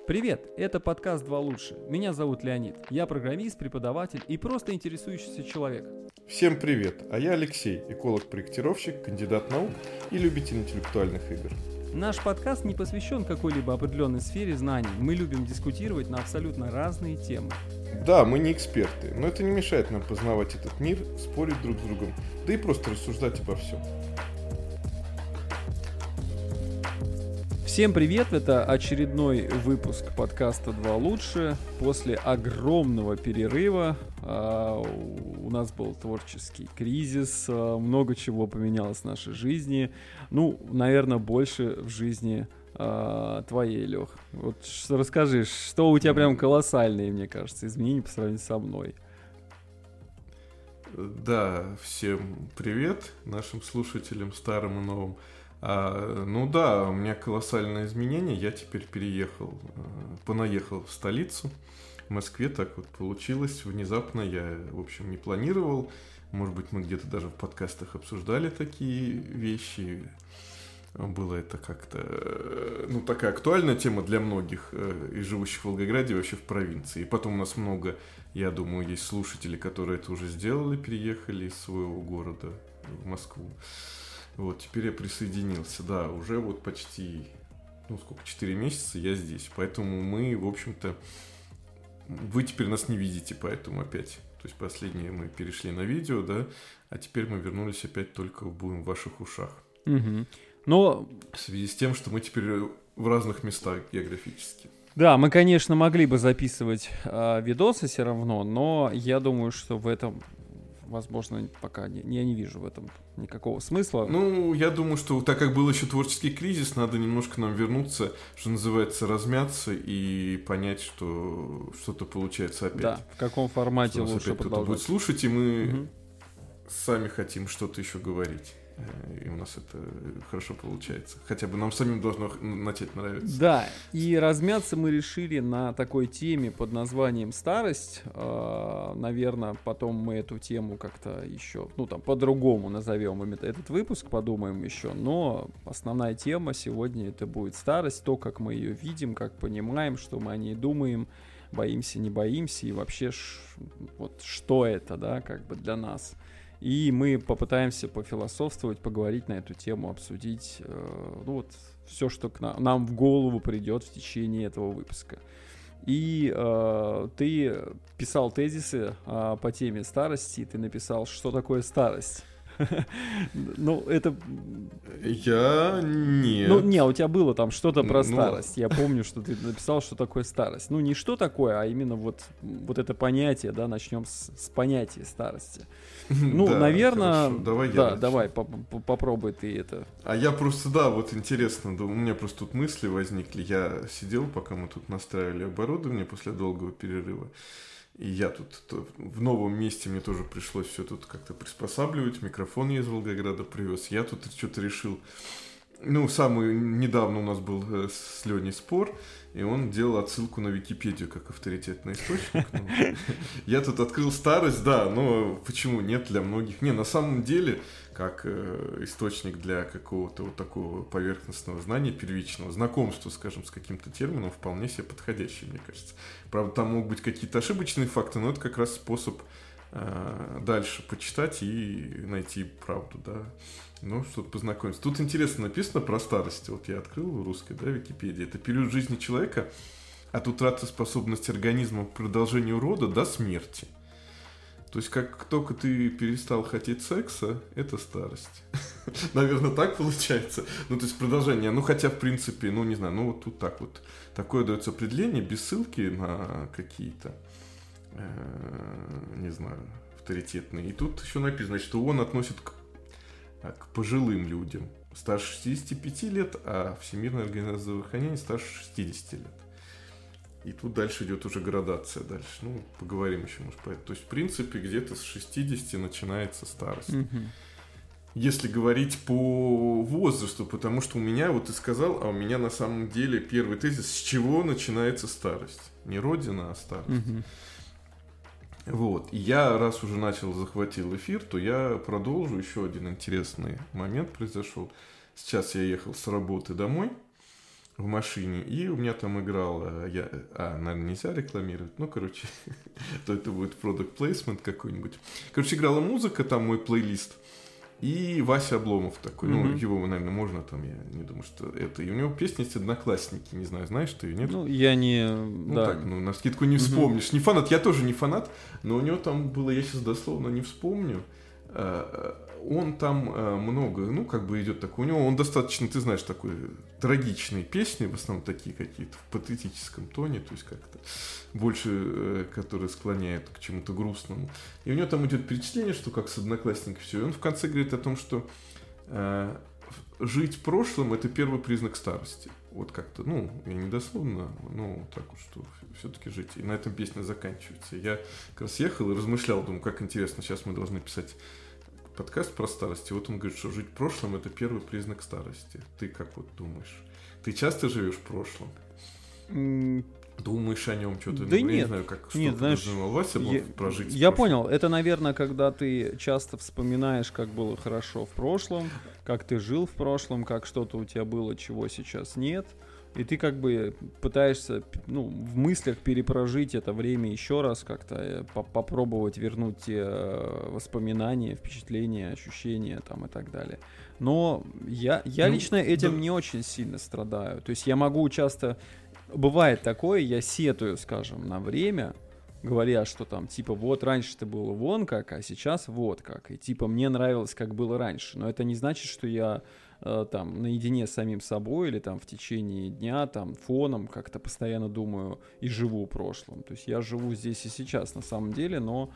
Привет, это подкаст «Два лучше». Меня зовут Леонид. Я программист, преподаватель и просто интересующийся человек. Всем привет, а я Алексей, эколог-проектировщик, кандидат наук и любитель интеллектуальных игр. Наш подкаст не посвящен какой-либо определенной сфере знаний. Мы любим дискутировать на абсолютно разные темы. Да, мы не эксперты, но это не мешает нам познавать этот мир, спорить друг с другом, да и просто рассуждать обо всем. Всем привет, это очередной выпуск подкаста «Два лучше». После огромного перерыва у нас был творческий кризис, много чего поменялось в нашей жизни. Ну, наверное, больше в жизни твоей, Лех. Вот расскажи, что у тебя прям колоссальные, мне кажется, изменения по сравнению со мной. Да, всем привет нашим слушателям, старым и новым. Ну да, у меня колоссальные изменения, я теперь понаехал в столицу, в Москве, так вот получилось, внезапно я, в общем, не планировал, может быть, мы где-то даже в подкастах обсуждали такие вещи, было это как-то, такая актуальная тема для многих из живущих в Волгограде, вообще в провинции, и потом у нас много, я думаю, есть слушатели, которые это уже сделали, переехали из своего города в Москву. Вот, теперь я присоединился, да, уже вот почти, 4 месяца я здесь, поэтому мы, в общем-то, вы теперь нас не видите, поэтому опять, то есть последнее мы перешли на видео, да, а теперь мы вернулись опять только будем в ваших ушах. Угу. Но... В связи с тем, что мы теперь в разных местах географически. Да, мы, конечно, могли бы записывать видосы все равно, но я думаю, что в этом... Возможно, пока я не вижу в этом никакого смысла. Я думаю, что так как был еще творческий кризис, надо немножко нам вернуться, что называется, размяться и понять, что что-то получается опять. Да, в каком формате лучше продолжать. Кто-то будет слушать, и мы сами хотим что-то еще говорить. И у нас это хорошо получается. Хотя бы нам самим должно начать нравиться. Да, и размяться мы решили на такой теме под названием «Старость». Наверное, потом мы эту тему как-то еще, по-другому назовем этот выпуск, подумаем еще. Но основная тема сегодня это будет старость, то, как мы ее видим, как понимаем, что мы о ней думаем, боимся, не боимся, и вообще, что это, да, как бы для нас. И мы попытаемся пофилософствовать, поговорить на эту тему, обсудить все, что нам в голову придет в течение этого выпуска. И ты писал тезисы по теме старости, и ты написал, что такое старость. Это... Я нет. У тебя было там что-то про старость. Я помню, что ты написал, что такое старость. Не что такое, а именно вот это понятие, да, начнем с понятия старости. Наверное... Давай, попробуй ты это. А я просто, интересно, у меня просто тут мысли возникли. Я сидел, пока мы тут настраивали оборудование после долгого перерыва. И я тут в новом месте, мне тоже пришлось все тут как-то приспосабливать. Микрофон я из Волгограда привез. Я тут что-то решил. Самый недавно у нас был с Леней спор, и он делал отсылку на Википедию как авторитетный источник. Я тут открыл старость, да, но почему нет для многих? На самом деле, как источник для какого-то вот такого поверхностного знания, первичного, знакомства, скажем, с каким-то термином, вполне себе подходящий, мне кажется. Правда, там могут быть какие-то ошибочные факты, но это как раз способ дальше почитать и найти правду, да. Что-то познакомиться. Тут интересно написано про старость. Вот я открыл в русской, Википедии. Это период жизни человека от утраты способности организма к продолжению рода до смерти. То есть, как только ты перестал хотеть секса, это старость. Наверное, так получается. То есть, продолжение. Хотя, в принципе, не знаю, вот тут так вот. Такое дается определение без ссылки на какие-то, не знаю, авторитетные. И тут еще написано, что он относит к пожилым людям старше 65 лет, а Всемирная организация здравоохранения старше 60 лет. И тут дальше идет уже градация дальше. Поговорим еще, может, по этому. То есть, в принципе, где-то с 60 начинается старость. Если говорить по возрасту, потому что у меня, вот ты сказал, а у меня на самом деле первый тезис, с чего начинается старость. Не родина, а старость. И я, раз уже захватил эфир, то я продолжу. Еще один интересный момент произошел. Сейчас я ехал с работы домой, в машине, и у меня там играл, наверное, нельзя рекламировать, ну, короче, то это будет product placement какой-нибудь. Короче, играла музыка, там мой плейлист, и Вася Обломов такой, ну, его, наверное, можно там, я не думаю, что это. И у него песня есть «Одноклассники», не знаю, знаешь ты ее, нет? Ну, я не... Ну, да. так, ну, навскидку не вспомнишь. Не фанат, я тоже не фанат, но у него там было, я сейчас дословно не вспомню, он там много, ну, как бы идет такой, у него он достаточно, ты знаешь, такой трагичные песни, в основном такие какие-то в патетическом тоне, то есть как-то больше, которые склоняют к чему-то грустному. И у него там идет перечисление, что как с «Одноклассниками» все. И он в конце говорит о том, что жить прошлым — это первый признак старости. Вот как-то, ну, я не дословно, но так вот, что все-таки жить. И на этом песня заканчивается. Я как раз ехал и размышлял, думаю, как интересно, сейчас мы должны писать подкаст про старость. И вот он говорит, что жить прошлым — это первый признак старости. Ты как вот думаешь? Ты часто живешь в прошлом? Думаешь о нем что-то? Да Я нет. не знаю, как Нет, что знаешь, Вася был прожить. Я понял. Это, наверное, когда ты часто вспоминаешь, как было хорошо в прошлом, как ты жил в прошлом, как что-то у тебя было, чего сейчас нет. И ты как бы пытаешься, ну, в мыслях перепрожить это время еще раз, как-то попробовать вернуть те воспоминания, впечатления, ощущения там и так далее. Но я лично этим не очень сильно страдаю. То есть я могу часто... Бывает такое, я сетую, скажем, на время, говоря, что там, типа, вот раньше-то было вон как, а сейчас вот как. И типа, мне нравилось, как было раньше. Но это не значит, что я там наедине с самим собой или там в течение дня там фоном как-то постоянно думаю и живу прошлым. То есть я живу здесь и сейчас на самом деле, но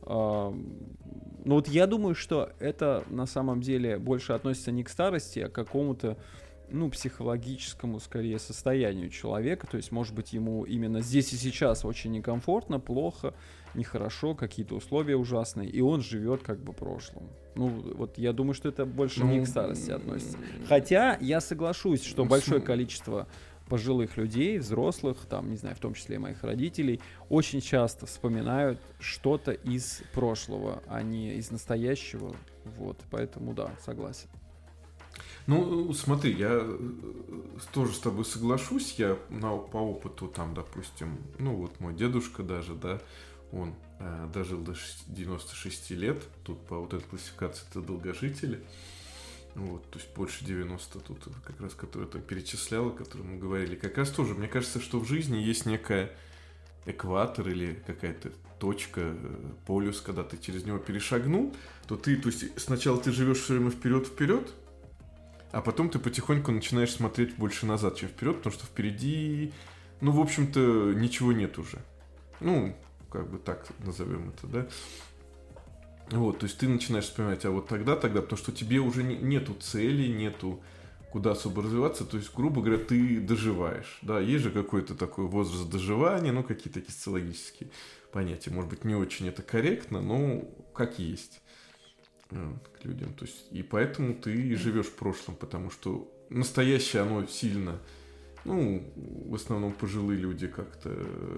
вот я думаю, что это на самом деле больше относится не к старости, а к какому-то, ну, психологическому, скорее, состоянию человека. То есть, может быть, ему именно здесь и сейчас очень некомфортно, плохо, нехорошо, какие-то условия ужасные, и он живет как бы прошлым. Ну, вот я думаю, что это больше не к старости относится. Хотя я соглашусь, что большое количество пожилых людей, взрослых, там, не знаю, в том числе и моих родителей, очень часто вспоминают что-то из прошлого, а не из настоящего. Вот, поэтому да, согласен. Ну, смотри, я тоже с тобой соглашусь, я по опыту там, допустим, ну вот мой дедушка даже, да, он дожил до 96 лет, тут по вот этой классификации это долгожители, вот, то есть больше 90 тут как раз, которые ты перечисляла, о которых мы говорили, как раз тоже, мне кажется, что в жизни есть некая экватор или какая-то точка, полюс, когда ты через него перешагнул, то есть сначала ты живешь все время вперед, а потом ты потихоньку начинаешь смотреть больше назад, чем вперед, потому что впереди, ну, в общем-то, ничего нет уже. Ну, как бы так назовем это, да. Вот, то есть ты начинаешь вспоминать, а вот тогда, потому что тебе уже нету цели, нету куда особо развиваться, то есть, грубо говоря, ты доживаешь, да, есть же какой-то такой возраст доживания, ну, какие-то такие социологические понятия, может быть, не очень это корректно, но как есть к людям, то есть, и поэтому ты живешь в прошлом, потому что настоящее оно сильно, ну, в основном пожилые люди как-то,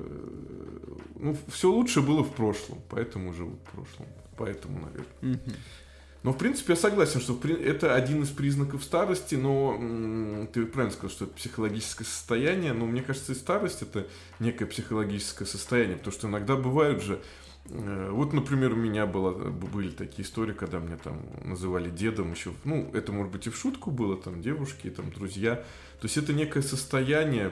ну, все лучше было в прошлом, поэтому живут в прошлом, поэтому, наверное. Но, в принципе, я согласен, что это один из признаков старости, но ты правильно сказал, что это психологическое состояние, но мне кажется, и старость — это некое психологическое состояние, потому что иногда бывают же, вот, например, у меня были такие истории, когда меня там называли дедом еще, ну, это, может быть, и в шутку было, там, девушки, там, друзья, то есть это некое состояние,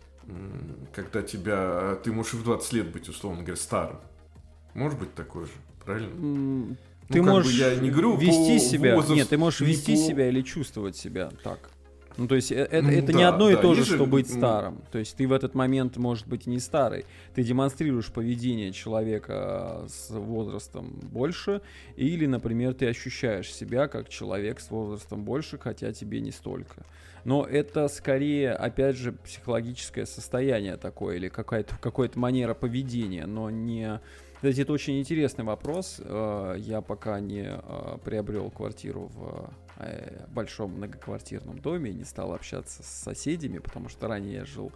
когда ты можешь и в 20 лет быть, условно говоря, старым, может быть такое же, правильно? Ты можешь я не говорю вести себя, возрасту, нет, ты можешь вести себя или чувствовать себя так. Ну, то есть это не одно и то же, что быть старым. То есть ты в этот момент, может быть, не старый. Ты демонстрируешь поведение человека с возрастом больше, или, например, ты ощущаешь себя как человек с возрастом больше, хотя тебе не столько. Но это скорее, опять же, психологическое состояние такое, или какая-то манера поведения, но не... Кстати, это очень интересный вопрос. Я пока не приобрел квартиру в большом многоквартирном доме, не стал общаться с соседями, потому что ранее я жил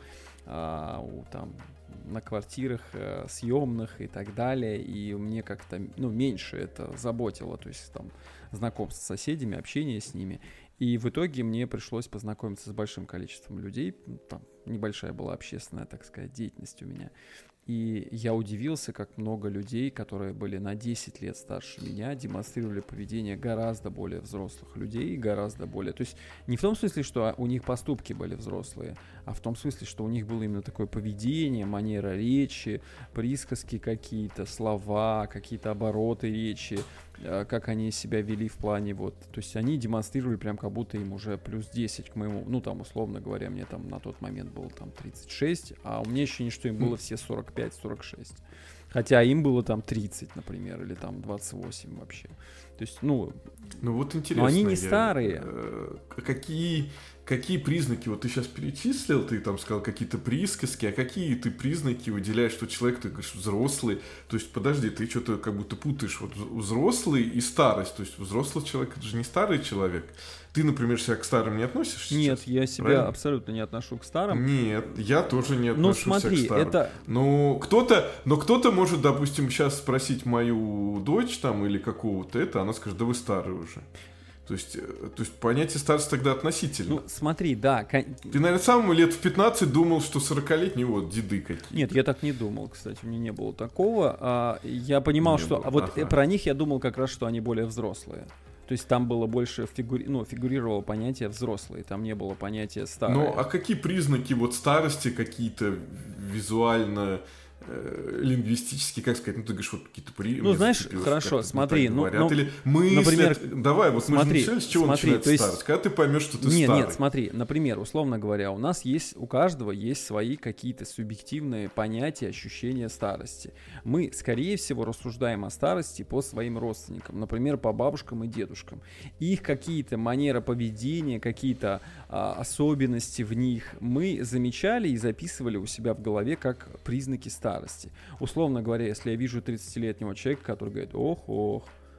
на квартирах съемных и так далее, и мне как-то меньше это заботило, то есть там знакомство с соседями, общение с ними. И в итоге мне пришлось познакомиться с большим количеством людей. Там небольшая была общественная, так сказать, деятельность у меня. И я удивился, как много людей, которые были на 10 лет старше меня, демонстрировали поведение гораздо более взрослых людей, гораздо более... То есть не в том смысле, что у них поступки были взрослые, а в том смысле, что у них было именно такое поведение, манера речи, присказки какие-то, слова, какие-то обороты речи, как они себя вели в плане вот... То есть они демонстрировали прям как будто им уже плюс 10 к моему... Ну там, условно говоря, мне там на тот момент было там 36, а у меня ощущение, что им было все 45-46. Хотя им было там 30, например, или там 28 вообще. То есть, ну вот интересно. Но они не старые. Какие признаки, вот ты сейчас перечислил, ты там сказал какие-то присказки, а какие ты признаки выделяешь, что человек, ты говоришь, взрослый? То есть, подожди, ты что-то как будто путаешь вот взрослый и старость. То есть, взрослый человек, это же не старый человек. Ты, например, себя к старым не относишься? Нет, сейчас? я себя Правильно? Абсолютно не отношу к старым. Нет, я тоже не отношусь смотри, к старым. Это... Но кто-то может, допустим, сейчас спросить мою дочь там или какого-то она скажет, да вы старый уже. То есть понятие старости тогда относительно. Ну, смотри, да. Ты, наверное, сам лет в 15 думал, что 40-летние вот деды какие-то. Нет, я так не думал, кстати, у меня не было такого. Я понимал, что... А вот про них я думал как раз, что они более взрослые. То есть там было больше фигурировало понятие взрослые, там не было понятия старые. Ну, а какие признаки вот старости какие-то визуально... лингвистически, как сказать, ты говоришь, вот какие-то Ну, знаешь, хорошо, смотри, или мы, например, давай, вот мы же начали, с чего начинается старость, когда ты поймешь, что ты старый. Нет, смотри, например, условно говоря, у каждого есть свои какие-то субъективные понятия, ощущения старости. Мы, скорее всего, рассуждаем о старости по своим родственникам, например, по бабушкам и дедушкам. Их какие-то манеры поведения, какие-то особенности в них мы замечали и записывали у себя в голове как признаки старости. Условно говоря, если я вижу 30-летнего человека, который говорит, ох,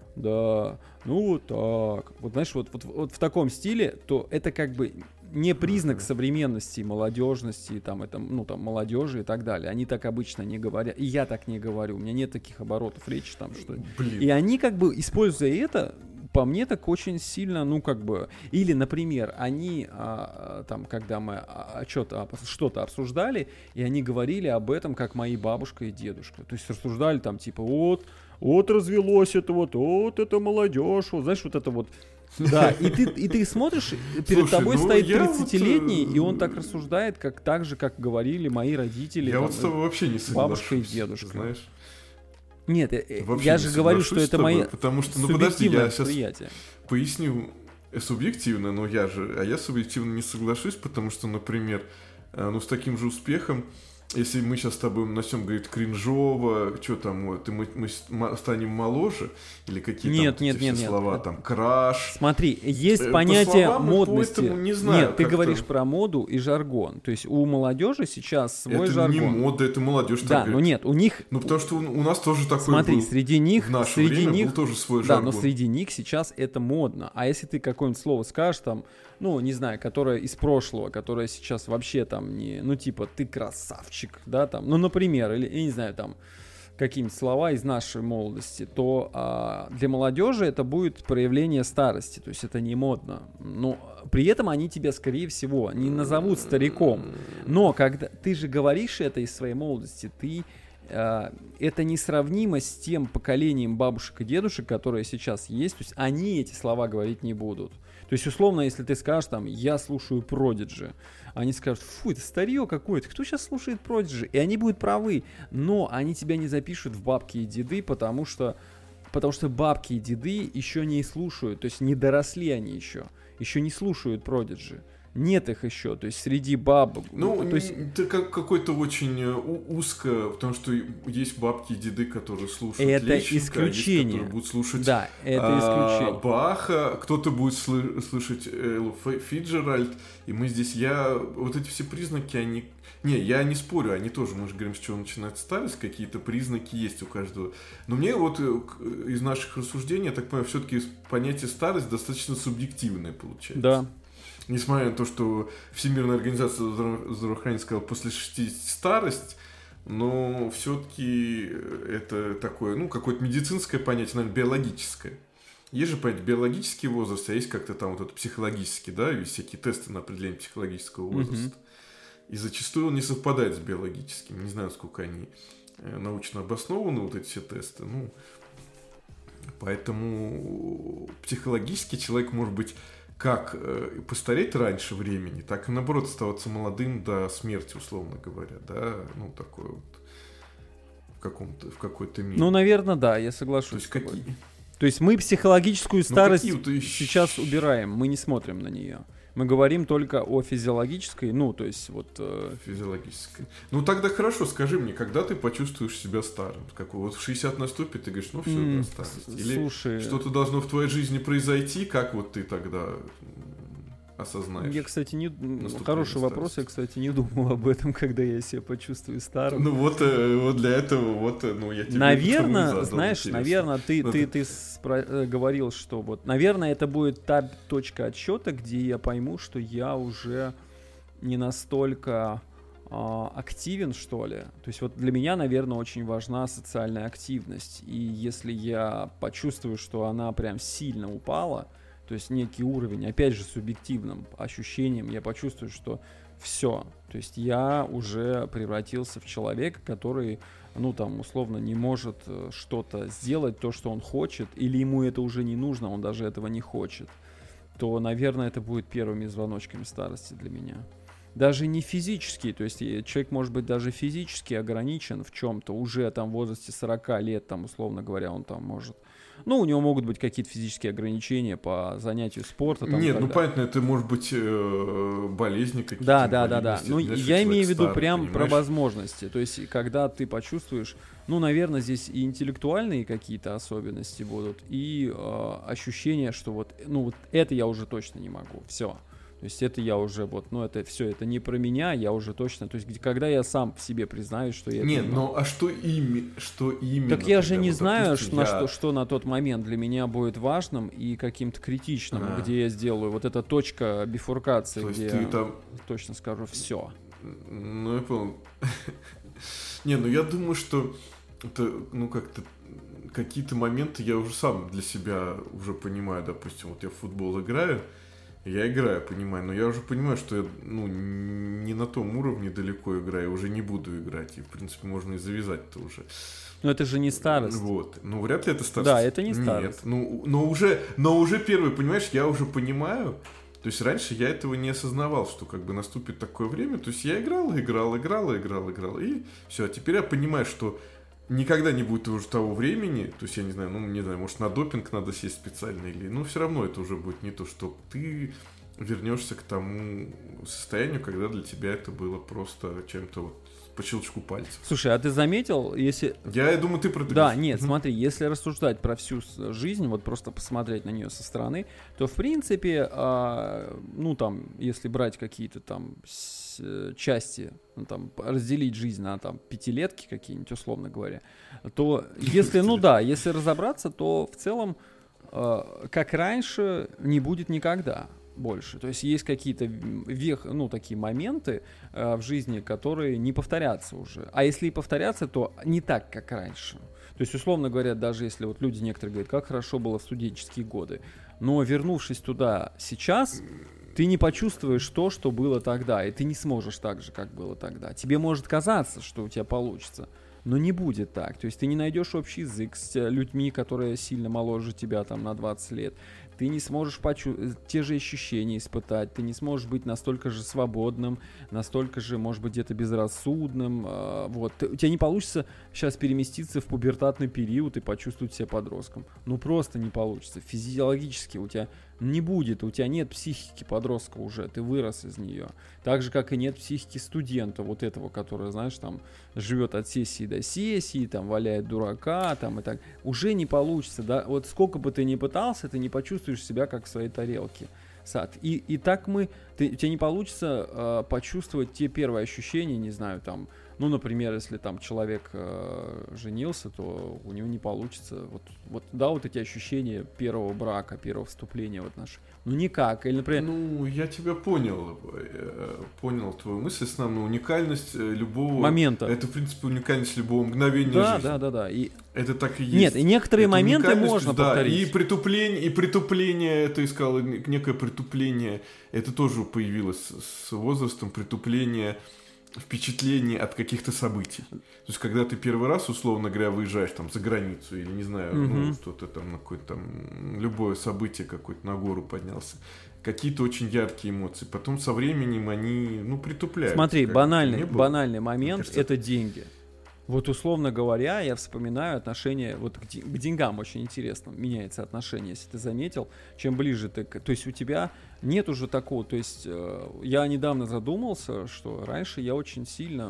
да, ну вот так. Вот знаешь, вот в таком стиле, то это как бы не признак современности, молодежности, там, молодежи и так далее. Они так обычно не говорят. И я так не говорю. У меня нет таких оборотов речи там, что... Блин. И они как бы, используя это, по мне так очень сильно, или, например, они там, когда мы что-то обсуждали, и они говорили об этом, как мои бабушка и дедушка. То есть рассуждали там, типа, вот развелось это вот это молодежь, вот, знаешь, вот это вот. Да, и ты смотришь, перед тобой стоит 30-летний, и он так рассуждает, так же, как говорили мои родители. Я вот с тобой вообще не соглашусь. Бабушка и дедушка. Знаешь? Нет, я же говорю, что это мои потому что, подожди, я сейчас восприятие. Поясню субъективно, но я субъективно не соглашусь, потому что, например, с таким же успехом, если мы сейчас с тобой начнем говорить кринжово, что там, мы станем моложе, или какие-то слова, там, краш. Смотри, есть понятие модности. Не знаю, нет, ты говоришь про моду и жаргон. То есть у молодежи сейчас свой это жаргон. Это не мода, это молодежь. Да, но нет, у них... потому что у нас тоже такой Смотри, был. Среди них был тоже свой да, жаргон. но среди них сейчас это модно. А если ты какое-нибудь слово скажешь, там, не знаю, которое из прошлого, которое сейчас вообще там не... типа, ты красавчик, да, там, например, или, я не знаю, там, какие-нибудь слова из нашей молодости, то для молодежи это будет проявление старости, то есть это не модно. Но при этом они тебя, скорее всего, не назовут стариком. Но когда ты же говоришь это из своей молодости, это несравнимо с тем поколением бабушек и дедушек, которые сейчас есть, то есть они эти слова говорить не будут. То есть, условно, если ты скажешь, там, я слушаю Prodigy, они скажут, фу, это старье какое-то, кто сейчас слушает Prodigy? И они будут правы, но они тебя не запишут в бабки и деды, потому что бабки и деды еще не слушают, то есть не доросли они еще не слушают Prodigy. Нет их еще, то есть среди бабок. То есть это какой-то очень узко, потому что есть бабки и деды, которые слушают это Лещенко, исключение. А есть, которые будут слушать это исключение. Баха, кто-то будет слушать Эллу Фиджеральд, и мы здесь, вот эти все признаки, я не спорю, они тоже, мы же говорим, с чего начинается старость, какие-то признаки есть у каждого. Но мне вот из наших рассуждений, я так понимаю, все-таки понятие старость достаточно субъективное получается. Да. Несмотря на то, что Всемирная организация здравоохранения сказала после 60 старость, но все-таки это такое, какое-то медицинское понятие, наверное, биологическое. есть же, понятие, биологический возраст, а есть как-то там вот это психологический, да, есть всякие тесты на определение психологического возраста. И зачастую он не совпадает с биологическим. Не знаю, сколько они научно обоснованы, вот эти все тесты. Ну, поэтому психологически человек может быть как постареть раньше времени, так и наоборот оставаться молодым до смерти, условно говоря, да, ну, такое вот в какой-то мере. Ну, наверное, да, я соглашусь. То есть какие? То есть мы психологическую старость сейчас убираем, мы не смотрим на нее. Мы говорим только о физиологической, ну, то есть вот... Физиологической. Ну, тогда хорошо, скажи мне, когда ты почувствуешь себя старым? Вот в 60 наступит, ты говоришь, ну, все, да, старость. Или слушай, что-то должно в твоей жизни произойти, как вот ты тогда осознаешь? Я, кстати, хороший вопрос, я, кстати, не думал об этом, когда я себя почувствую старым. Ну, вот для этого, ну, я тебе наверное, задал, знаешь, интересно. наверное, ты говорил, что вот, наверное, это будет та точка отсчета, где я пойму, что я уже не настолько активен, что ли. То есть вот для меня, наверное, очень важна социальная активность. И если я почувствую, что она прям сильно упала, то есть некий уровень, опять же, субъективным ощущением, я почувствую, что все. То есть я уже превратился в человека, который, ну там, условно, не может что-то сделать, то, что он хочет, или ему это уже не нужно, он даже этого не хочет, то, наверное, это будет первыми звоночками старости для меня. Даже не физически, то есть человек может быть даже физически ограничен в чем-то, уже там в возрасте 40 лет, там, условно говоря, он там может... Ну, у него могут быть какие-то физические ограничения по занятию спорта. Там, нет, ну понятно, это может быть болезни какие-то. Да. Ну, я имею в виду прям про возможности. То есть, когда ты почувствуешь, ну, наверное, здесь и интеллектуальные какие-то особенности будут, и ощущение, что вот, ну, вот это я уже точно не могу. Все. То есть это я уже вот, ну это все, это не про меня, я уже точно, то есть когда я сам в себе признаюсь, что я... Нет, ну а что именно? Так я же не знаю, что на тот момент для меня будет важным и каким-то критичным, где я сделаю вот эта точка бифуркации, то где я там... точно скажу все. Ну я понял. Не, ну я думаю, что это, ну как-то какие-то моменты я уже сам для себя уже понимаю, допустим, вот я в футбол играю, я играю, понимаю, но я уже понимаю, что я не на том уровне далеко играю, уже не буду играть, и, в принципе, можно и завязать-то уже. Но это же не старость. Вот, ну, вряд ли это старость. Да, это не старость. Нет, но уже первый, понимаешь, я уже понимаю, то есть раньше я этого не осознавал, что как бы наступит такое время, то есть я играл, и все, а теперь я понимаю, что никогда не будет уже того времени, то есть я не знаю, может на допинг надо сесть специально или, но все равно это уже будет не то, что ты вернешься к тому состоянию, когда для тебя это было просто чем-то вот по щелчку пальцев. Слушай, а ты заметил, если... Я думаю, ты про это Да, нет, смотри, если рассуждать про всю жизнь, вот просто посмотреть на нее со стороны, то в принципе, ну там, если брать какие-то там части, ну, там, разделить жизнь на там пятилетки какие-нибудь, условно говоря, то если, ну да, если разобраться, то в целом, как раньше, не будет никогда больше. То есть есть какие-то такие моменты в жизни, которые не повторятся уже. А если и повторятся, то не так, как раньше. То есть, условно говоря, даже если вот люди некоторые говорят, как хорошо было в студенческие годы, но вернувшись туда сейчас, ты не почувствуешь то, что было тогда, и ты не сможешь так же, как было тогда. Тебе может казаться, что у тебя получится, но не будет так. То есть ты не найдешь общий язык с людьми, которые сильно моложе тебя там на 20 лет. Ты не сможешь те же ощущения испытать, ты не сможешь быть настолько же свободным, настолько же, может быть, где-то безрассудным. Вот. У тебя не получится сейчас переместиться в пубертатный период и почувствовать себя подростком. Ну, просто не получится. Физиологически у тебя не будет, у тебя нет психики подростка уже, ты вырос из нее. Так же, как и нет психики студента, вот этого, который, знаешь, там, живет от сессии до сессии, там, валяет дурака, там, и так. Уже не получится, да, вот сколько бы ты ни пытался, ты не почувствуешь себя как в своей тарелке. И так мы у тебя не получится почувствовать те первые ощущения, не знаю, там, ну, например, если там человек женился, то у него не получится вот эти ощущения первого брака, первого вступления в отношения. Ну, никак. Или, например... Ну, я тебя понял твою мысль. Основная уникальность любого... момента. Это, в принципе, уникальность любого мгновения жизни. Да. И... это так и есть. Нет, и некоторые это моменты можно повторить. И притупление, ты сказал, некое притупление, это тоже появилось с возрастом, притупление впечатление от каких-то событий. То есть, когда ты первый раз, условно говоря, выезжаешь там за границу, или, не знаю, ну, что-то там, на какое-то там, любое событие какое-то, на гору поднялся, какие-то очень яркие эмоции. Потом со временем они, ну, притупляются. Смотри, банальный момент, кажется, это деньги. Вот, условно говоря, я вспоминаю отношение, вот к деньгам очень интересно меняется отношение, если ты заметил, чем ближе ты, то есть у тебя нет уже такого, то есть я недавно задумался, что раньше я очень сильно,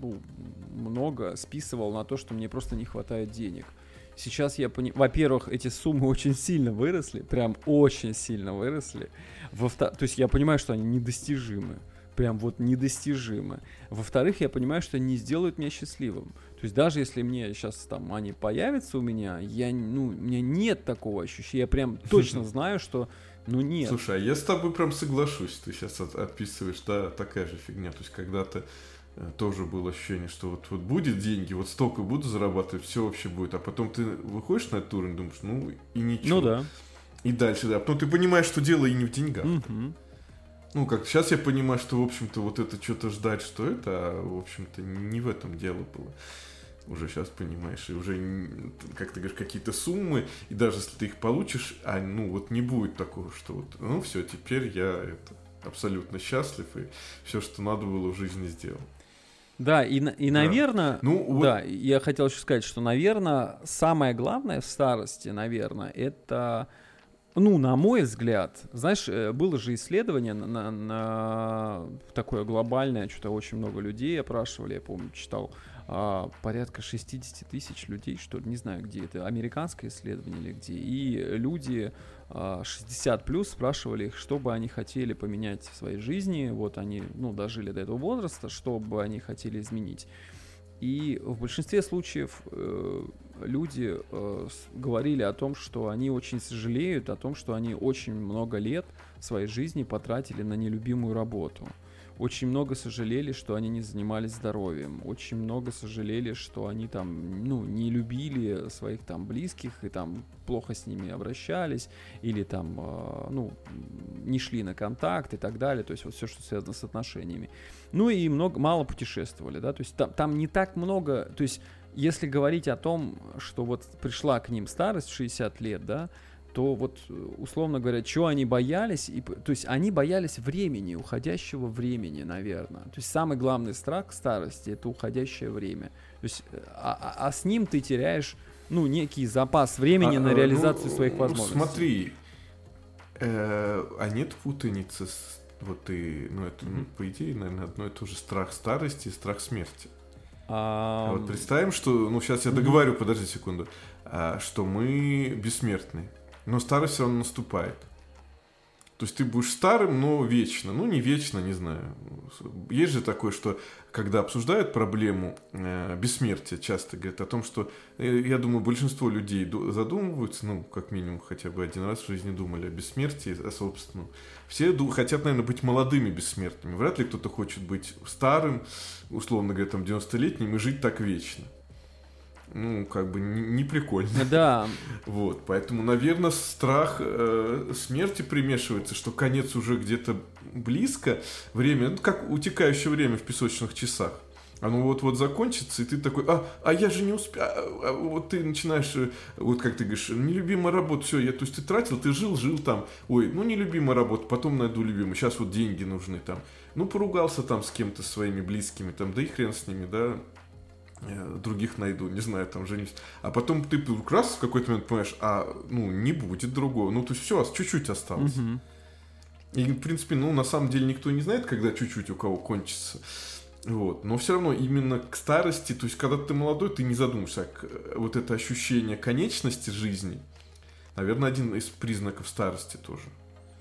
много списывал на то, что мне просто не хватает денег. Сейчас я понимаю, во-первых, эти суммы очень сильно выросли, прям очень сильно выросли, то есть я понимаю, что они недостижимы. Прям вот недостижимы. Во-вторых, я понимаю, что они не сделают меня счастливым. То есть даже если мне сейчас там они появятся у меня, у меня нет такого ощущения. Я прям точно знаю, что нет. Слушай, а я с тобой прям соглашусь. Ты сейчас описываешь, да, такая же фигня. То есть когда-то тоже было ощущение, что вот будет деньги, вот столько буду зарабатывать, все вообще будет. А потом ты выходишь на этот уровень, думаешь, и ничего. Ну да. И дальше, да. Потом ты понимаешь, что дело и не в деньгах. Ну, как сейчас я понимаю, что, в общем-то, вот это что-то ждать, что это, а, в общем-то, не в этом дело было. Уже сейчас понимаешь, и уже, как ты говоришь, какие-то суммы, и даже если ты их получишь, вот не будет такого, что вот, все, теперь я абсолютно счастлив, и все, что надо было в жизни, сделал. Да, и наверное, да, я хотел еще сказать, что, наверное, самое главное в старости, наверное, это... на мой взгляд, знаешь, было же исследование на такое глобальное, что-то очень много людей опрашивали, я помню, читал, порядка 60 тысяч людей, что ли, не знаю, где это, американское исследование или где, и люди 60 плюс спрашивали их, что бы они хотели поменять в своей жизни, вот они, дожили до этого возраста, что бы они хотели изменить. И в большинстве случаев люди говорили о том, что они очень сожалеют о том, что они очень много лет своей жизни потратили на нелюбимую работу. Очень много сожалели, что они не занимались здоровьем. Очень много сожалели, что они там, не любили своих там близких и там плохо с ними обращались или там, не шли на контакт и так далее. То есть вот все, что связано с отношениями. И мало путешествовали, да. То есть там не так много. То есть если говорить о том, что вот пришла к ним старость в 60 лет, да, то вот, условно говоря, чего они боялись, то есть они боялись времени, уходящего времени, наверное. То есть самый главный страх старости — это уходящее время. То есть, а с ним ты теряешь, некий запас времени на реализацию своих возможностей. Смотри, а нет путаницы, это, по идее, наверное, одно и то же: страх старости и страх смерти. Вот представим, что, сейчас я договорю, подожди секунду, что мы бессмертны. Но старость все равно наступает. То есть ты будешь старым, но вечно. Не вечно, не знаю. Есть же такое, что когда обсуждают проблему бессмертия, часто говорят о том, что, я думаю, большинство людей задумываются, как минимум хотя бы один раз в жизни думали о бессмертии, о собственном. Все хотят, наверное, быть молодыми бессмертными. Вряд ли кто-то хочет быть старым, условно говоря, 90-летним и жить так вечно. Не прикольно. Да. Вот, поэтому, наверное, страх смерти примешивается, что конец уже где-то близко, время, как утекающее время в песочных часах. Оно вот закончится, и ты такой, я же не успел, вот ты начинаешь, вот как ты говоришь, нелюбимая работа, все, то есть ты тратил, ты жил там, нелюбимая работа, потом найду любимую, сейчас вот деньги нужны там, поругался там с кем-то, своими близкими, там, да и хрен с ними, да, других найду, не знаю, там женюсь. А потом ты вдруг раз в какой-то момент понимаешь, не будет другого. То есть все, чуть-чуть осталось. И, в принципе, на самом деле никто не знает, когда чуть-чуть у кого кончится. Вот. Но все равно именно к старости, то есть когда ты молодой, ты не задумаешься, вот это ощущение конечности жизни, наверное, один из признаков старости тоже.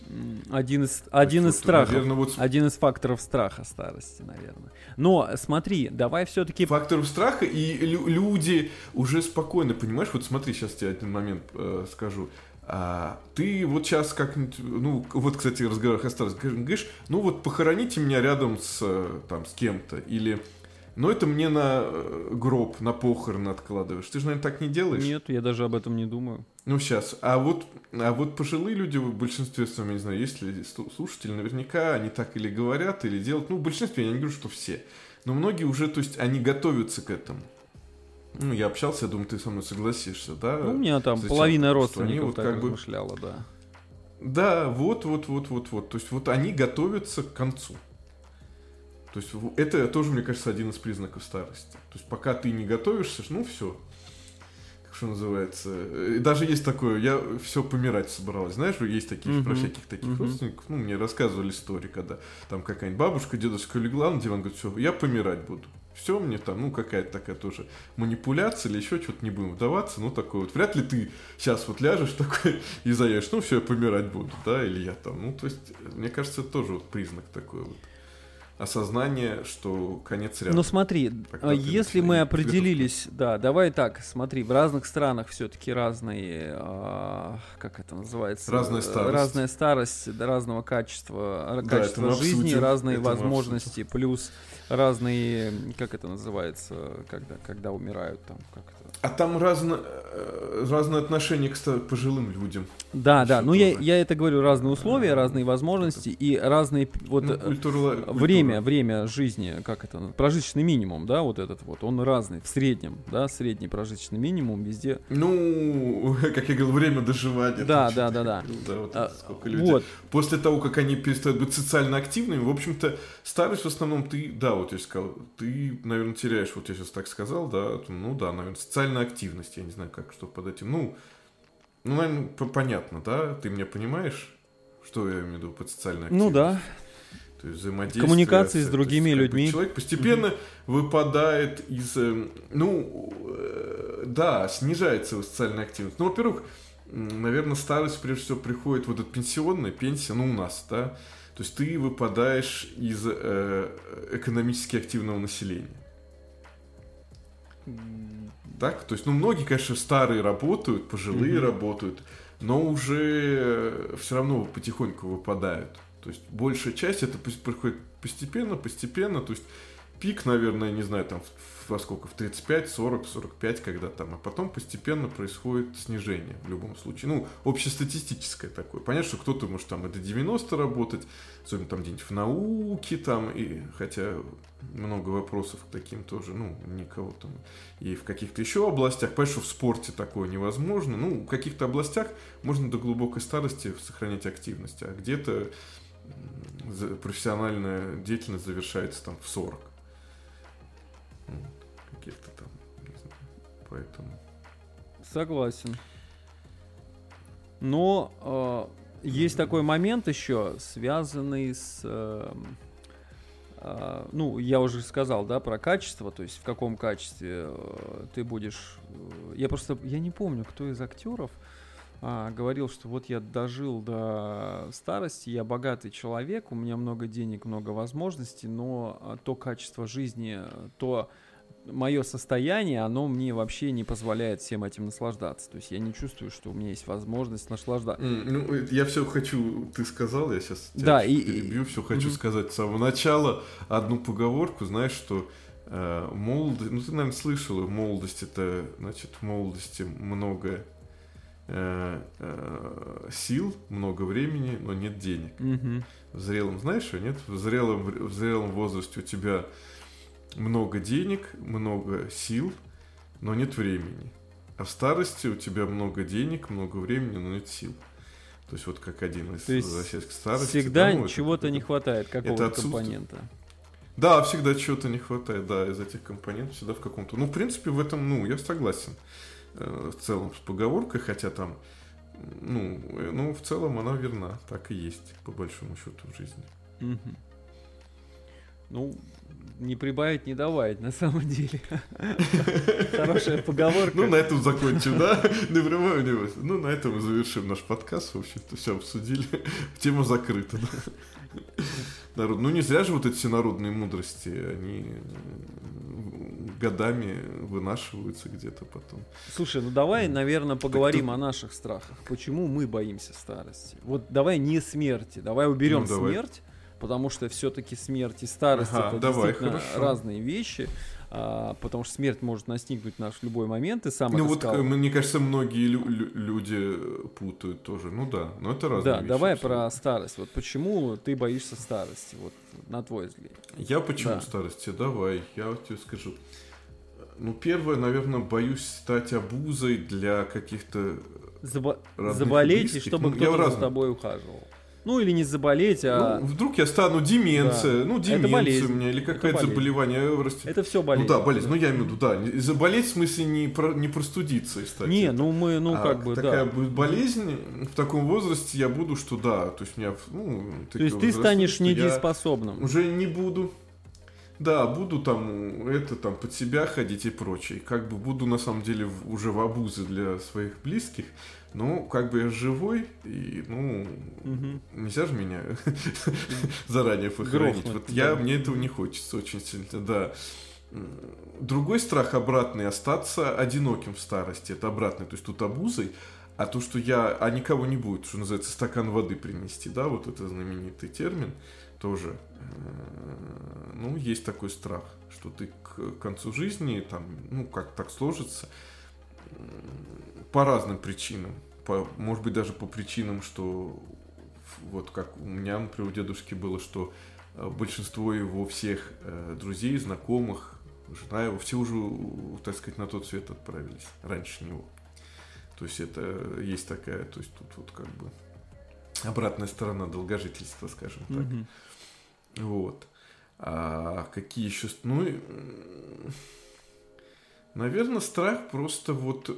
Один из страхов. Наверное, вот... Один из факторов страха старости, наверное. Но смотри, давай все-таки... Факторов страха, и люди уже спокойно, понимаешь, вот смотри, сейчас тебе один момент скажу. Ты вот сейчас как-нибудь, ну, вот, кстати, в разговорах о старости, говоришь, ну вот похороните меня рядом с кем-то, или... Но это мне на гроб, на похороны откладываешь. Ты же, наверное, так не делаешь? Нет, я даже об этом не думаю. Ну, сейчас. А вот пожилые люди в большинстве своем, я не знаю, есть ли слушатели, наверняка они так или говорят, или делают. Ну, в большинстве, я не говорю, что все. Но многие уже, то есть, они готовятся к этому. Ну, я общался, я думаю, ты со мной согласишься, да? Ну, у меня там половина родственников вот так размышляла, да. Да, вот. То есть, вот они готовятся к концу. То есть это тоже, мне кажется, один из признаков старости. То есть пока ты не готовишься, ну все, как что называется. И даже есть такое, я все помирать собралась. Знаешь, есть такие про всяких таких родственников. Ну, мне рассказывали истории, когда там какая-нибудь бабушка, дедушка легла на диван, говорит, все, я помирать буду. Все, мне там, ну, какая-то такая тоже манипуляция или еще что-то, не будем вдаваться, ну, такое вот. Вряд ли ты сейчас вот ляжешь такой и заявишь, ну, все, я помирать буду, да, или я там. Ну, то есть, мне кажется, это тоже вот признак такой вот. Осознание, что конец рядом. Ну смотри, если мы определились, да, давай так, смотри, в разных странах все-таки разные, как это называется? Разная старость, разного качества жизни, разные возможности, плюс разные, как это называется, когда умирают там, как это. А там разное отношение к пожилым людям. Да, ну я это говорю, разные условия, разные возможности и разные вот время жизни, как это, прожиточный минимум, да, вот этот вот, он разный, в среднем, да, средний прожиточный минимум везде. Ну, как я говорил, время доживания. Да. Вот сколько людей. После того, как они перестают быть социально активными, в общем-то, старость в основном ты, да, вот я сказал, ты, наверное, теряешь, вот я сейчас так сказал, да, ну да, наверное, социальная активность, я не знаю, как, что под этим, ну, наверное, понятно, да, ты меня понимаешь, что я имею в виду под социальной активностью? Ну да. То есть взаимодействие. Коммуникации с другими людьми. Человек постепенно выпадает из, да, снижается социальная активность. Ну, во-первых, наверное, старость прежде всего приходит, вот эта пенсионная пенсия, ну, у нас, да, то есть ты выпадаешь из экономически активного населения. Так? То есть, ну, многие, конечно, старые работают, пожилые работают, но уже все равно потихоньку выпадают. То есть, большая часть это приходит постепенно, то есть, пик, наверное, не знаю, там, во сколько, в 35, 40, 45, когда там, а потом постепенно происходит снижение в любом случае. Ну, общестатистическое такое. Понятно, что кто-то может там и до 90 работать, особенно там где-нибудь в науке, там, и хотя много вопросов к таким тоже, ну, никого там, и в каких-то еще областях. Понятно, что в спорте такое невозможно. Ну, в каких-то областях можно до глубокой старости сохранять активность, а где-то профессиональная деятельность завершается там в 40. Каких-то там, не знаю, поэтому... Согласен. Но есть такой момент еще, связанный с... ну, я уже сказал, да, про качество, то есть в каком качестве ты будешь... Я не помню, кто из актеров говорил, что вот я дожил до старости, я богатый человек, у меня много денег, много возможностей, но то качество жизни, то мое состояние, оно мне вообще не позволяет всем этим наслаждаться. То есть я не чувствую, что у меня есть возможность наслаждаться. Ну, я все хочу, ты сказал, я сейчас тебя перебью, все хочу сказать с самого начала одну поговорку, знаешь, что молодость, ну ты, наверное, слышал, молодость это, значит, в молодости много сил, много времени, но нет денег. В зрелом, знаешь, что нет? В зрелом возрасте у тебя много денег, много сил, но нет времени. А в старости у тебя много денег, много времени, но нет сил. То есть вот как один из засечек старости. Всегда чего-то не хватает, какого-то компонента. Да, всегда чего-то не хватает, да, из этих компонентов всегда в каком-то. Ну, в принципе, в этом, ну, я согласен в целом с поговоркой, хотя там, ну, в целом она верна, так и есть, по большому счету, в жизни. Ну, не прибавить, не добавить, на самом деле. Хорошая поговорка. Ну, на этом закончим, да? Не прибавим, не добавим. Ну, на этом мы завершим наш подкаст. В общем-то, все обсудили. Тема закрыта. Народ. Ну, не зря же вот эти все народные мудрости, они годами вынашиваются где-то потом. Слушай, ну давай, наверное, поговорим о наших страхах. Почему мы боимся старости? Вот давай не смерти, давай уберем смерть, потому что все-таки смерть и старость это действительно разные вещи. Потому что смерть может настигнуть нас в любой момент, и сам вот, мне кажется, многие люди путают тоже. Ну да, но это разные вещи. Да, давай про старость. Вот почему ты боишься старости, вот на твой взгляд? Я почему старости? Давай, я тебе скажу. Ну, первое, наверное, боюсь стать обузой для каких-то заболеть, и чтобы кто-то за тобой ухаживал. Ну, или не заболеть, а... Ну, вдруг я стану деменция, деменция у меня, или какое-то заболевание. Это все болезнь. Ну да, болезнь, я имею в виду, заболеть в смысле не простудиться и стать. Не, такая будет болезнь, в таком возрасте я буду, что то есть у меня... то есть ты станешь недееспособным. Уже не буду. Да, буду там под себя ходить и прочее. Как бы буду на самом деле уже в обузе для своих близких. Ну, как бы я живой, и, нельзя же меня заранее похоронить. Мне этого не хочется очень сильно, да. Другой страх обратный, остаться одиноким в старости, это обратный, то есть тут обузой, а то, что никого не будет, что называется, стакан воды принести, да, вот это знаменитый термин, тоже, есть такой страх, что ты к концу жизни, как так сложится, по разным причинам. Может быть, даже по причинам, что вот как у меня, например, у дедушки было, что большинство его всех друзей, знакомых, жена его, все уже, так сказать, на тот свет отправились раньше него. То есть это есть такая, то есть тут вот как бы обратная сторона долгожительства, скажем так. Вот. А какие еще... наверное, страх просто вот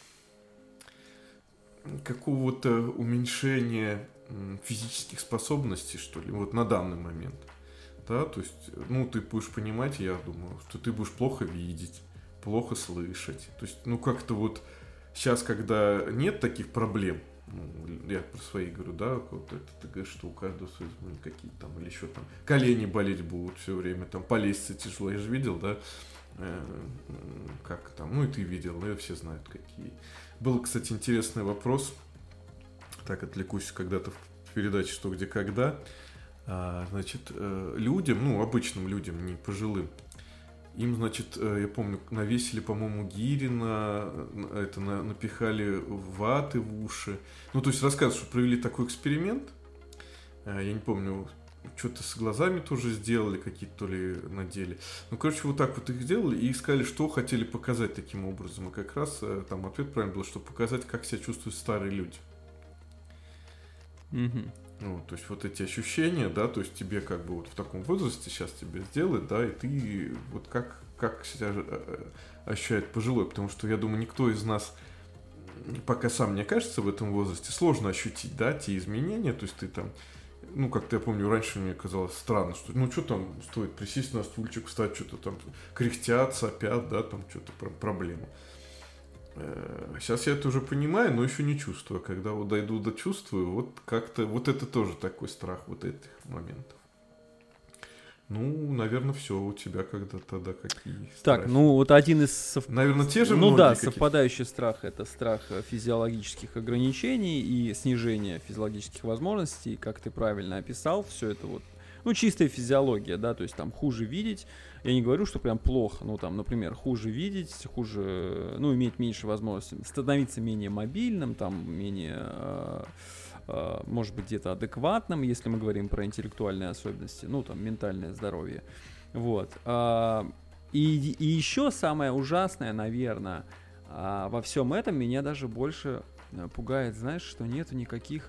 какого-то уменьшения физических способностей, что ли, вот на данный момент. Да, то есть, ты будешь понимать, я думаю, что ты будешь плохо видеть, плохо слышать. То есть, как-то вот сейчас, когда нет таких проблем, я про свои говорю, да, вот это ты говоришь, что у каждого свои какие-то там, или еще там, колени болеть будут все время, там, по лестнице тяжело, я же видел, да, как там, и ты видел, все знают какие. Был, кстати, интересный вопрос, так отвлекусь когда-то в передаче «Что, где, когда», значит, людям, обычным людям, не пожилым, им, значит, я помню, навесили, по-моему, гири напихали ваты в уши. То есть рассказывают, что провели такой эксперимент. Я не помню, что-то с глазами тоже сделали, какие-то то ли надели. Вот так вот их сделали и сказали, что хотели показать таким образом. И как раз там ответ правильный был, что показать, как себя чувствуют старые люди. То есть вот эти ощущения, да, то есть тебе как бы вот в таком возрасте сейчас тебе сделают, да, и ты вот как себя ощущает пожилой, потому что я думаю, никто из нас, пока сам не окажется в этом возрасте, сложно ощутить, да, те изменения, то есть ты там, как-то я помню, раньше мне казалось странно, что, что там стоит присесть на стульчик, встать, что-то там кряхтят, сопят, да, там что-то проблема. Сейчас я это уже понимаю, но еще не чувствую. Когда вот дойду до чувствую, вот как-то, вот это тоже такой страх вот этих моментов. Наверное, все. У тебя когда-то, да, какие страхи? Так, вот один из... Наверное, те же многие совпадающий страх — это страх физиологических ограничений и снижения физиологических возможностей, как ты правильно описал, все это вот, чистая физиология, да, то есть там хуже видеть. Я не говорю, что прям плохо, например, хуже видеть, хуже, иметь меньше возможностей, становиться менее мобильным, там, менее, может быть, где-то адекватным, если мы говорим про интеллектуальные особенности, ментальное здоровье. Вот. И еще самое ужасное, наверное, во всем этом меня даже больше пугает, знаешь, что нету никаких,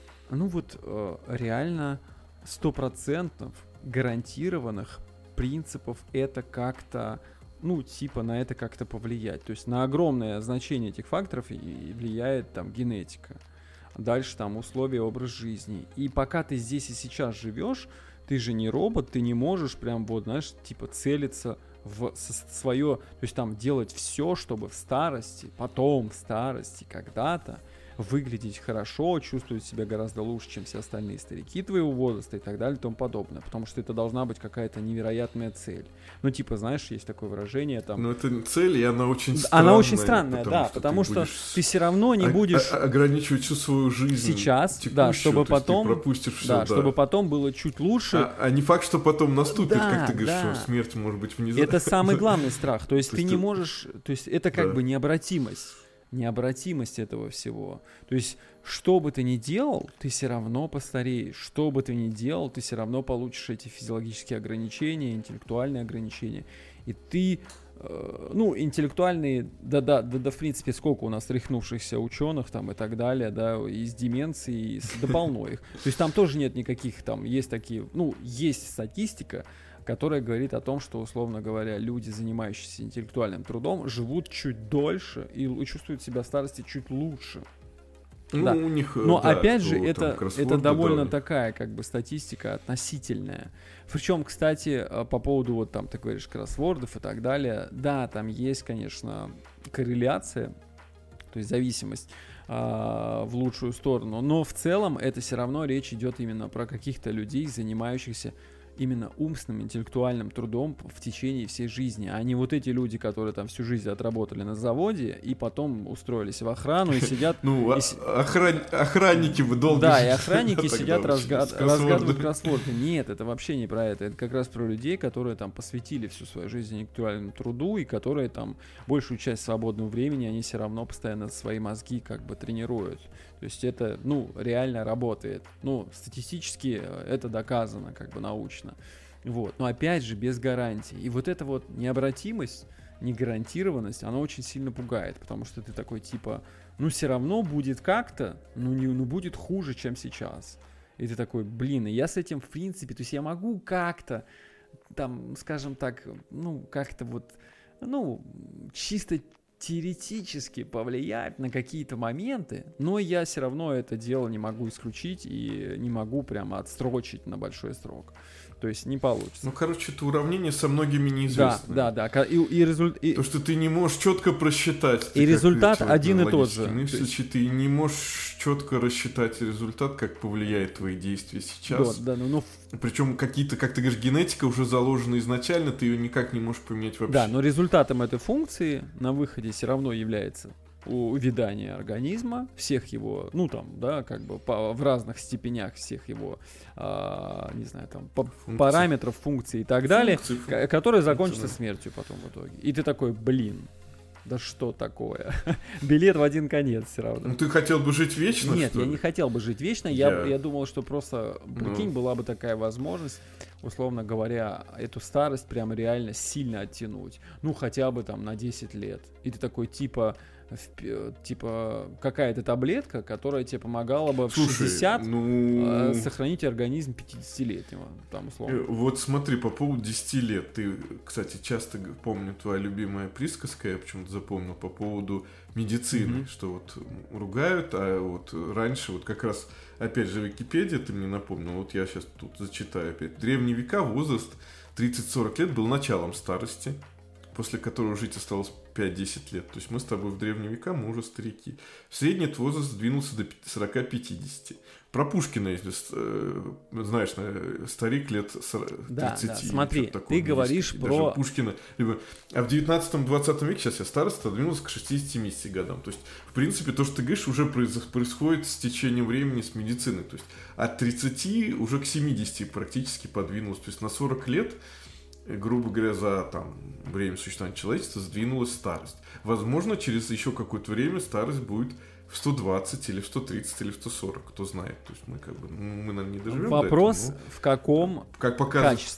реально 100% гарантированных принципов это как-то, на это как-то повлиять. То есть на огромное значение этих факторов и влияет там генетика. Дальше там условия, образ жизни. И пока ты здесь и сейчас живешь, ты же не робот, ты не можешь прям вот, знаешь, типа целиться в свое, то есть там делать все, чтобы в старости, потом в старости, когда-то выглядеть хорошо, чувствовать себя гораздо лучше, чем все остальные старики твоего возраста и так далее и тому подобное. Потому что это должна быть какая-то невероятная цель. Ну, типа, знаешь, есть такое выражение там... Ну, это цель, и она очень странная. Она очень странная, да, потому что ты все равно не будешь... ограничивать всю свою жизнь сейчас, текущую, да, чтобы потом... Ты пропустишь все, да, чтобы потом было чуть лучше. А не факт, что потом наступит, да, как ты говоришь, да. что смерть может быть внезапно. Это самый главный страх. То есть ты не можешь... То есть это как бы необратимость этого всего. То есть, что бы ты ни делал, ты все равно постареешь. Что бы ты ни делал, ты все равно получишь эти физиологические ограничения, интеллектуальные ограничения. И ты, интеллектуальные, в принципе, сколько у нас рехнувшихся ученых там и так далее, да, и с деменцией, и да полно их. То есть там тоже нет никаких, там есть такие, есть статистика, которая говорит о том, что, условно говоря, люди, занимающиеся интеллектуальным трудом, живут чуть дольше и чувствуют себя в старости чуть лучше. Да. У них, но да, опять же, это довольно да. такая как бы статистика относительная. Причем, кстати, по поводу вот там, ты говоришь, кроссвордов и так далее, да, там есть, конечно, корреляция, то есть зависимость в лучшую сторону, но в целом это все равно речь идет именно про каких-то людей, занимающихся именно умственным, интеллектуальным трудом в течение всей жизни, а не вот эти люди, которые там всю жизнь отработали на заводе и потом устроились в охрану и сидят... Охранники вы долго... Да, и охранники сидят, разгадывают кроссворды. Нет, это вообще не про это. Это как раз про людей, которые там посвятили всю свою жизнь интеллектуальному труду и которые там большую часть свободного времени они все равно постоянно свои мозги как бы тренируют. То есть это, реально работает. Статистически это доказано, как бы научно. Вот. Но опять же, без гарантий. И вот эта вот необратимость, негарантированность, она очень сильно пугает, потому что ты такой типа, все равно будет как-то, будет хуже, чем сейчас. И ты такой, и я с этим в принципе, то есть я могу как-то, там, скажем так, как-то вот, чисто теоретически повлиять на какие-то моменты, но я все равно это дело не могу исключить и не могу прямо отстрочить на большой срок. То есть не получится. Это уравнение со многими неизвестными. Да. То, что ты не можешь четко просчитать. И результат один и тот же. Ты не можешь четко рассчитать результат, как повлияет твои действия сейчас. Причем какие-то, как ты говоришь, генетика уже заложена изначально, ты ее никак не можешь поменять вообще. Да, но результатом этой функции на выходе все равно является увядание организма, всех его, в разных степенях всех его, параметров, функций и так далее, которые закончатся смертью потом в итоге. И ты такой, да что такое? Билет в один конец все равно. Ты хотел бы жить вечно? Нет, я не хотел бы жить вечно. Я думал, что просто, прикинь, была бы такая возможность, условно говоря, эту старость прям реально сильно оттянуть. Хотя бы там на 10 лет. И ты такой типа какая-то таблетка, которая тебе помогала бы в 60 сохранить организм 50-летнего, там, условно. Вот смотри, по поводу 10 лет. Ты, кстати, часто помню твоя любимая присказка, я почему-то запомнил, по поводу медицины, что вот ругают, а вот раньше вот как раз, опять же, Википедия, ты мне напомнил, вот я сейчас тут зачитаю опять. В древние века возраст 30-40 лет был началом старости, после которого жить осталось 5-10 лет. То есть мы с тобой в древние века, мы уже старики. В средний этот возраст сдвинулся до 40-50. Про Пушкина, если знаешь, старик лет 30. Да, смотри, ты говоришь про... Пушкина. А в 19-20 веке, сейчас я староста, сдвинулся к 60-70 годам. То есть, в принципе, то, что ты говоришь, уже происходит с течением времени с медициной. То есть, от 30 уже к 70 практически подвинулось. То есть, на 40 лет, грубо говоря, за время существования человечества сдвинулась старость. Возможно, через еще какое-то время старость будет в 120 или в 130 или в 140, кто знает. То есть мы наверное, не доживем Вопрос до этого, в каком качестве.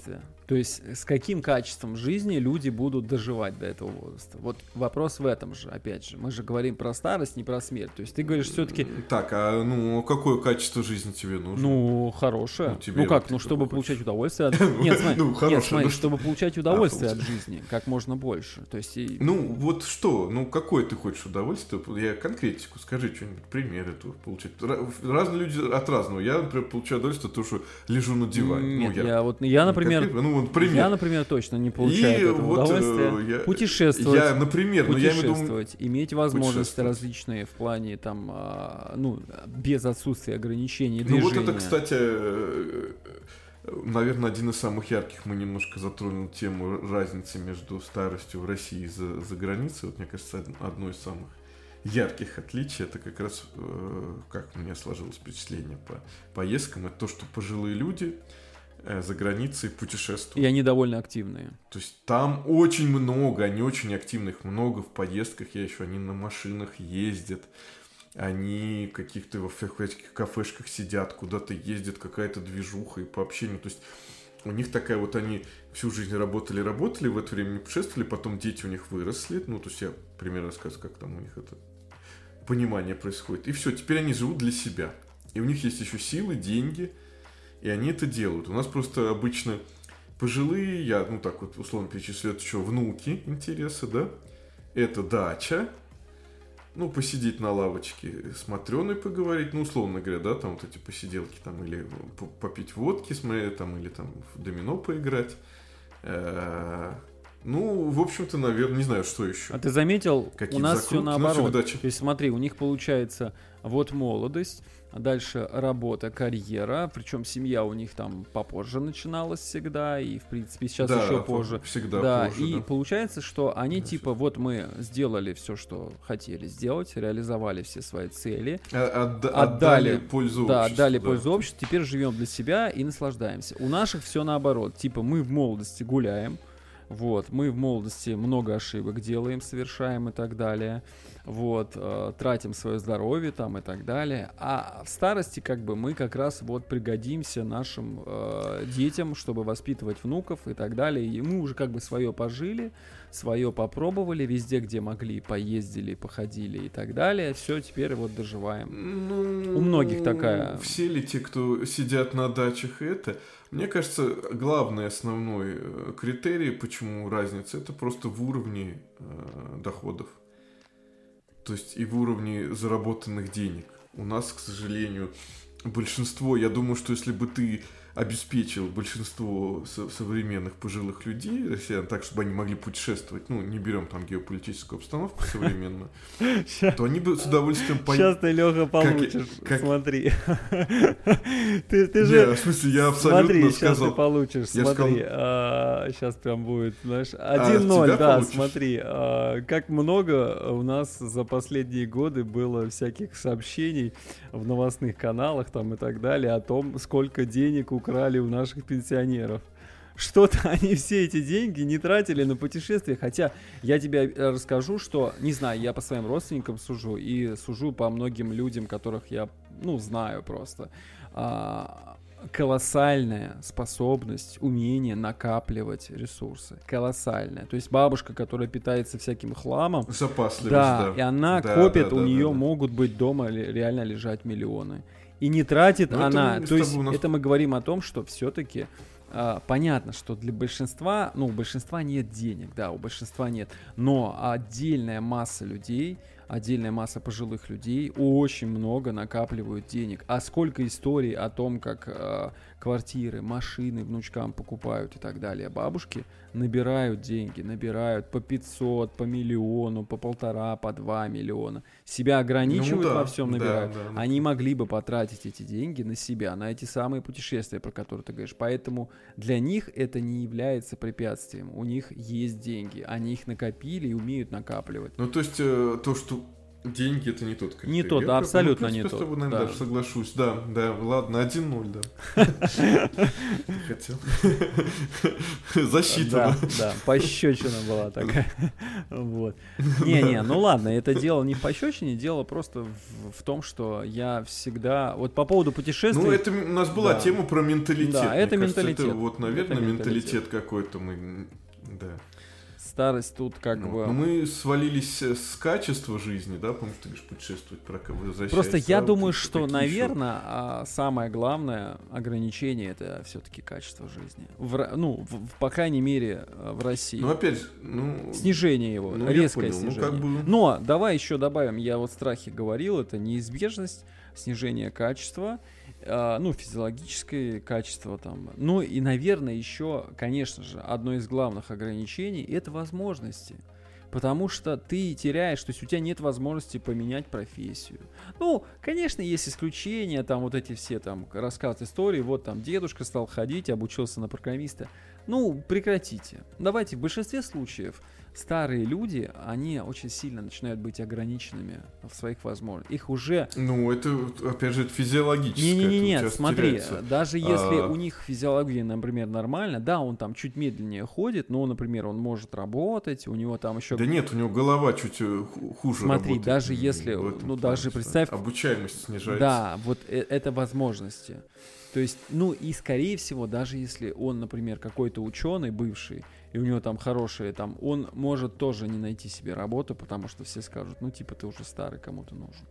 То есть с каким качеством жизни люди будут доживать до этого возраста? Вот вопрос в этом же, опять же. Мы же говорим про старость, не про смерть. То есть ты говоришь все-таки... Так, какое качество жизни тебе нужно? Ну, хорошее. Чтобы получать удовольствие от... Нет, смотри, чтобы получать удовольствие от жизни как можно больше. То есть... вот что? Какое ты хочешь удовольствие? Я конкретику, скажи что-нибудь, примеры получать. Разные люди от разного. Я, например, получаю удовольствие от того, что лежу на диване. Нет, я, например, точно не получаю этого удовольствия. Путешествовать, иметь возможности различные в плане там, без отсутствия ограничений движения. Вот это, кстати, наверное, один из самых ярких. Мы немножко затронули тему разницы между старостью в России и за границей. Вот, мне кажется, одно из самых ярких отличий — это как раз, как у меня сложилось впечатление по поездкам, это то, что пожилые люди за границей путешествуют. И они довольно активные. То есть там очень много, они очень активных, много в поездках. Они на машинах ездят, они в каких-то кафешках сидят, куда-то ездят, какая-то движуха и по общению. То есть у них такая вот, они всю жизнь работали, в это время не путешествовали, потом дети у них выросли. То есть я примерно рассказываю, как там у них это понимание происходит. И все, теперь они живут для себя. И у них есть еще силы, деньги, и они это делают. У нас просто обычно пожилые, я, условно перечислю, это что, внуки, интересы, да? Это дача, посидеть на лавочке с Матрёной поговорить, условно говоря, да, там вот эти посиделки, там, или попить водки, там, или там в домино поиграть. В общем-то, наверное, не знаю, что еще. А ты заметил, у нас все наоборот. То есть смотри, у них получается вот молодость, а дальше работа, карьера, причем семья у них там попозже начиналась всегда, и в принципе сейчас еще позже. Всегда позже, и получается, что они вот мы сделали все, что хотели сделать, реализовали все свои цели, отдали пользу обществу. Отдали пользу обществу, теперь живем для себя и наслаждаемся. У наших все наоборот, мы в молодости гуляем, мы в молодости много ошибок делаем, совершаем и так далее. Тратим свое здоровье там и так далее. А в старости мы как раз пригодимся нашим детям, чтобы воспитывать внуков и так далее. И мы уже свое пожили, свое попробовали, везде, где могли, поездили, походили и так далее. Все, теперь доживаем. У многих такая... Все ли те, кто сидят на дачах, Мне кажется, главный основной критерий, почему разница, это просто в уровне доходов. То есть и в уровне заработанных денег. У нас, к сожалению, большинство, я думаю, что если бы ты обеспечил большинство современных пожилых людей, россиян, так, чтобы они могли путешествовать, не берем там геополитическую обстановку современную, то они бы с удовольствием... Сейчас ты, Леха, получишь, смотри. Ты же... Нет, в смысле, я абсолютно сказал... Смотри, сейчас ты получишь, смотри. Сейчас прям будет, знаешь, 1-0, да, смотри. Как много у нас за последние годы было всяких сообщений в новостных каналах там и так далее о том, сколько денег украли у наших пенсионеров. Что-то они все эти деньги не тратили на путешествия. Хотя я тебе расскажу, что, не знаю, я по своим родственникам сужу и сужу по многим людям, которых я, знаю просто. Колоссальная способность, умение накапливать ресурсы. Колоссальная. То есть бабушка, которая питается всяким хламом. Запасливость, да. И она копит, у нее могут быть дома реально лежать миллионы. И не тратит она. То есть это мы говорим о том, что все-таки понятно, что для большинства, у большинства нет денег, да, у большинства нет. Но отдельная масса людей, отдельная масса пожилых людей очень много накапливают денег. А сколько историй о том, как квартиры, машины внучкам покупают и так далее. Бабушки набирают деньги, набирают по 500, по миллиону, по 1,5, по 2 миллиона. Себя ограничивают во всем, набирают. Они могли бы потратить эти деньги на себя, на эти самые путешествия, про которые ты говоришь. Поэтому для них это не является препятствием. У них есть деньги, они их накопили и умеют накапливать. То есть то, что Деньги — это не тот критерий. Не тот, да, абсолютно не тот. Я с тобой, наверное, даже соглашусь. Да, ладно, 1-0, да. Хотел. Засчитано. Да, пощечина была такая. Вот. Не, ну ладно, это дело не в пощечине, дело просто в том, что я всегда... Вот по поводу путешествий... Ну, это у нас была тема про менталитет. Да, это менталитет. Это вот, наверное, менталитет какой-то мы... Да. Старость тут как бы... Но мы свалились с качества жизни, да, потому что ты говоришь, путешествовать, возвращаясь. Просто я думаю, что, наверное, самое главное ограничение — это все-таки качество жизни. По крайней мере, в России. Ну, опять же, снижение его, резкое снижение. Но давай еще добавим, я вот в страхе говорил, это неизбежность, снижение качества, физиологическое качество там. Ну и, наверное, еще, конечно же, одно из главных ограничений — это возможности. Потому что ты теряешь, то есть у тебя нет возможности поменять профессию. Ну, конечно, есть исключения, там вот эти все там рассказы истории, вот там дедушка стал ходить, обучился на программиста. Ну, прекратите. Давайте, в большинстве случаев старые люди, они очень сильно начинают быть ограниченными в своих возможностях. Их уже... Ну, это, опять же, это физиологическое. Нет, смотри, даже если у них физиология, например, нормальна, да, он там чуть медленнее ходит, но, например, он может работать, у него там еще... Да нет, у него голова чуть хуже работает. Смотри, даже если, даже представь... Обучаемость снижается. Да, вот это возможности. То есть, и скорее всего, даже если он, например, какой-то ученый бывший, и у него там хорошие, там, он может тоже не найти себе работу, потому что все скажут, ты уже старый, кому ты нужен.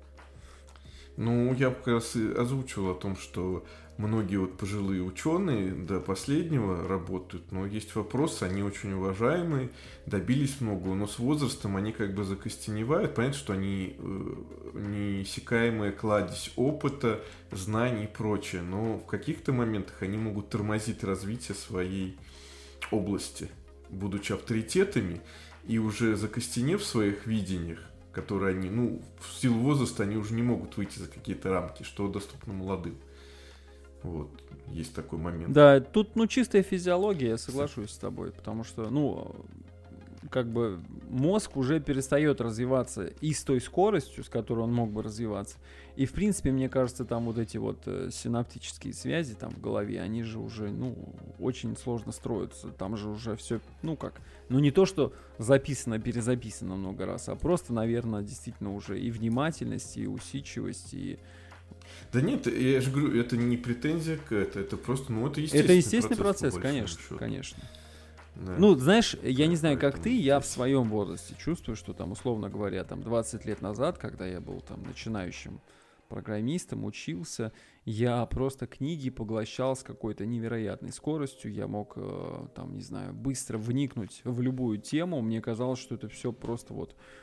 Ну, я как раз и озвучивал о том, что многие вот пожилые ученые до последнего работают, но есть вопросы, они очень уважаемые, добились многого, но с возрастом они как бы закостеневают. Понятно, что они неиссякаемая кладезь опыта, знаний и прочее, но в каких-то моментах они могут тормозить развитие своей области, будучи авторитетами и уже закостенев в своих видениях, которые они, в силу возраста они уже не могут выйти за какие-то рамки, что доступно молодым. Вот, есть такой момент. Да, тут, чистая физиология, я соглашусь с тобой, потому что, как бы мозг уже перестает развиваться и с той скоростью, с которой он мог бы развиваться. И, в принципе, мне кажется, там вот эти вот синаптические связи там в голове, они же уже, очень сложно строятся. Там же уже все, не то, что записано, перезаписано много раз, а просто, наверное, действительно уже и внимательность, и усидчивость, и... Да нет, я же говорю, это не претензия к это просто, это естественный процесс. Это естественный процесс, конечно. Да. Знаешь, я не знаю, как ты, я в своем возрасте чувствую, что там, условно говоря, там 20 лет назад, когда я был там начинающим программистом, учился, я просто книги поглощал с какой-то невероятной скоростью, я мог, быстро вникнуть в любую тему, мне казалось, что это все просто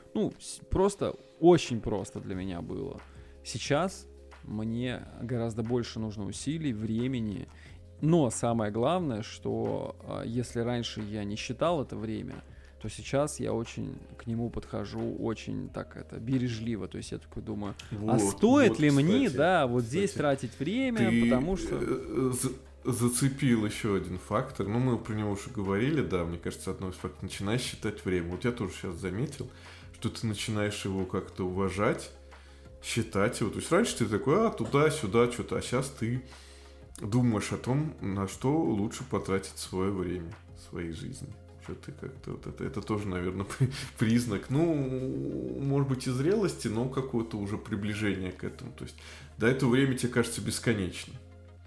просто очень просто для меня было. Сейчас мне гораздо больше нужно усилий, времени. Но самое главное, что если раньше я не считал это время, то сейчас я очень к нему подхожу очень бережливо. То есть я такой думаю, стоит ли мне, здесь тратить время, потому что... Зацепил еще один фактор. Мы про него уже говорили, да, мне кажется, одно из факторов. Начинаешь считать время. Вот я тоже сейчас заметил, что ты начинаешь его как-то уважать, считать его. То есть раньше ты такой, туда-сюда, что-то, а сейчас ты думаешь о том, на что лучше потратить свое время, своей жизни. Что ты как-то это тоже, наверное, признак, может быть, и зрелости, но какого-то уже приближения к этому. То есть до этого время тебе кажется бесконечным.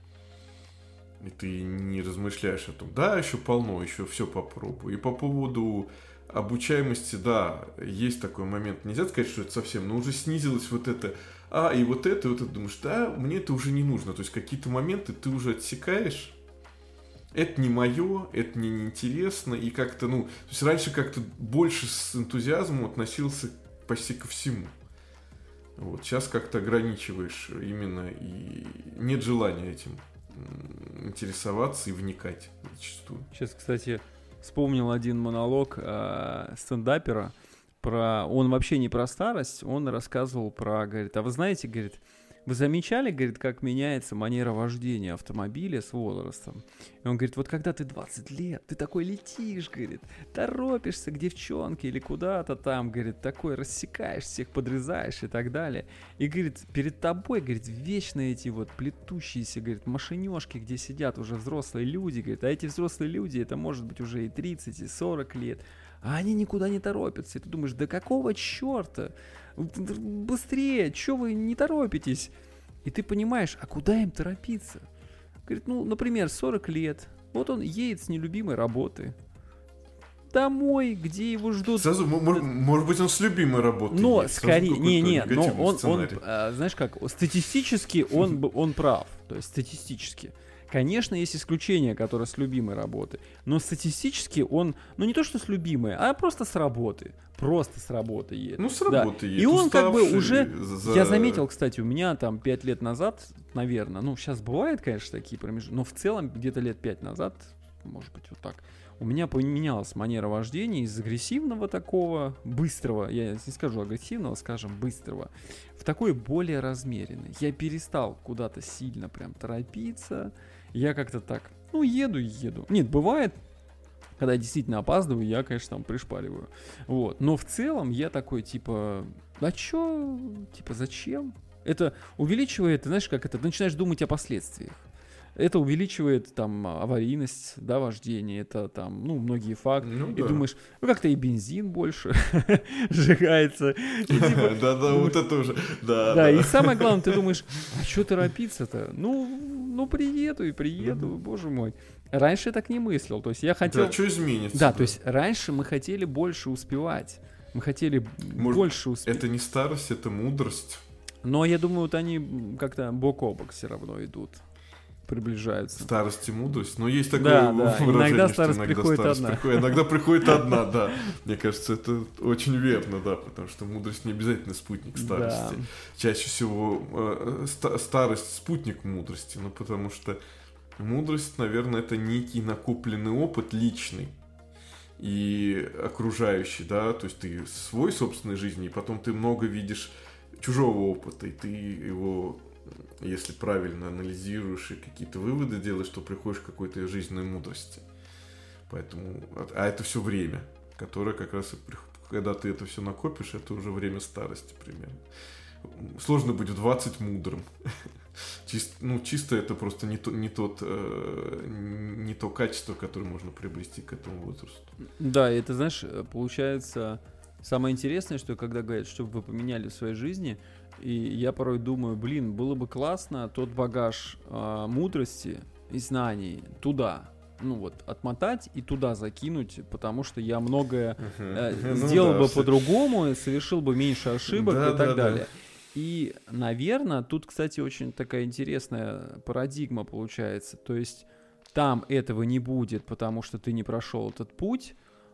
И ты не размышляешь о том, еще полно, еще все попробую. И по поводу обучаемости, да, есть такой момент. Нельзя сказать, что это совсем, но уже снизилось вот это. И вот это, думаешь, мне это уже не нужно. То есть какие-то моменты ты уже отсекаешь. Это не мое, это мне неинтересно. И как-то, то есть раньше как-то больше с энтузиазмом относился почти ко всему. Вот, сейчас как-то ограничиваешь именно, и нет желания этим интересоваться и вникать зачастую. Сейчас, кстати, вспомнил один монолог стендапера. Он вообще не про старость, он рассказывал говорит, а вы знаете, говорит, вы замечали, говорит, как меняется манера вождения автомобиля с возрастом? И он говорит, вот когда ты 20 лет, ты такой летишь, говорит, торопишься к девчонке или куда-то там, говорит, такой рассекаешь всех, подрезаешь и так далее. И, говорит, перед тобой, говорит, вечно эти вот плетущиеся, говорит, машинёшки, где сидят уже взрослые люди, говорит, а эти взрослые люди, это может быть уже и 30, и 40 лет, а они никуда не торопятся. И ты думаешь, да какого черта? Быстрее, чё вы не торопитесь? И ты понимаешь, а куда им торопиться? Говорит, ну, например, 40 лет. Вот он едет с нелюбимой работы домой, где его ждут. Сразу, может быть, он с любимой работы. Но скорее, но он знаешь как, статистически он прав. То есть статистически. Конечно, есть исключения, которые с любимой работы, но статистически он, ну не то что с любимой, а просто с работы. Просто с работы едет. Ну, с работы едет. И он как бы уже, я заметил, кстати, у меня там 5 лет назад, наверное, ну сейчас бывает, конечно, такие промежутки, но в целом где-то лет 5 назад, может быть, вот так, у меня поменялась манера вождения из агрессивного такого, быстрого, я не скажу агрессивного, скажем, быстрого, в такой более размеренный. Я перестал куда-то сильно прям торопиться. Я как-то так, ну, еду. Нет, бывает, когда я действительно опаздываю, я, конечно, там пришпариваю. Вот. Но в целом я такой, типа, а чё? Типа, зачем? Это увеличивает, знаешь, как это, ты начинаешь думать о последствиях. Это увеличивает там аварийность, да, вождения, это там, ну, многие факторы. Ну, и думаешь, ну, как-то и бензин больше сжигается. Да-да, вот это уже. Да, и самое главное, ты думаешь, а что торопиться-то? Ну, приеду, боже мой. Раньше я так не мыслил, то есть я хотел... Да, что изменится? Да, то есть раньше мы хотели больше успевать, мы хотели больше успевать. Это не старость, это мудрость. Но я думаю, вот они как-то бок о бок все равно идут. Приближаются. Старость и мудрость. Но есть такое выражение, иногда что старость приходит одна. Иногда приходит одна, да. Мне кажется, это очень верно, да, потому что мудрость не обязательно спутник старости. Да. Чаще всего старость спутник мудрости, ну потому что мудрость, наверное, это некий накопленный опыт личный и окружающий, да, то есть ты свой собственной жизни, и потом ты много видишь чужого опыта, и ты его... Если правильно анализируешь и какие-то выводы делаешь, то приходишь к какой-то жизненной мудрости. Поэтому, а это все время, которое как раз, когда ты это все накопишь, это уже время старости примерно. Сложно быть в 20 мудрым. Чисто это просто не то качество, которое можно приобрести к этому возрасту. Да, это, знаешь, получается самое интересное, что когда говорят, чтобы вы поменяли в своей жизни. И я порой думаю, было бы классно тот багаж мудрости и знаний туда, ну вот, отмотать и туда закинуть, потому что я многое сделал бы по-другому, совершил бы меньше ошибок и так далее. И, наверное, тут, кстати, очень такая интересная парадигма получается. То есть там этого не будет, потому что ты не прошел этот путь,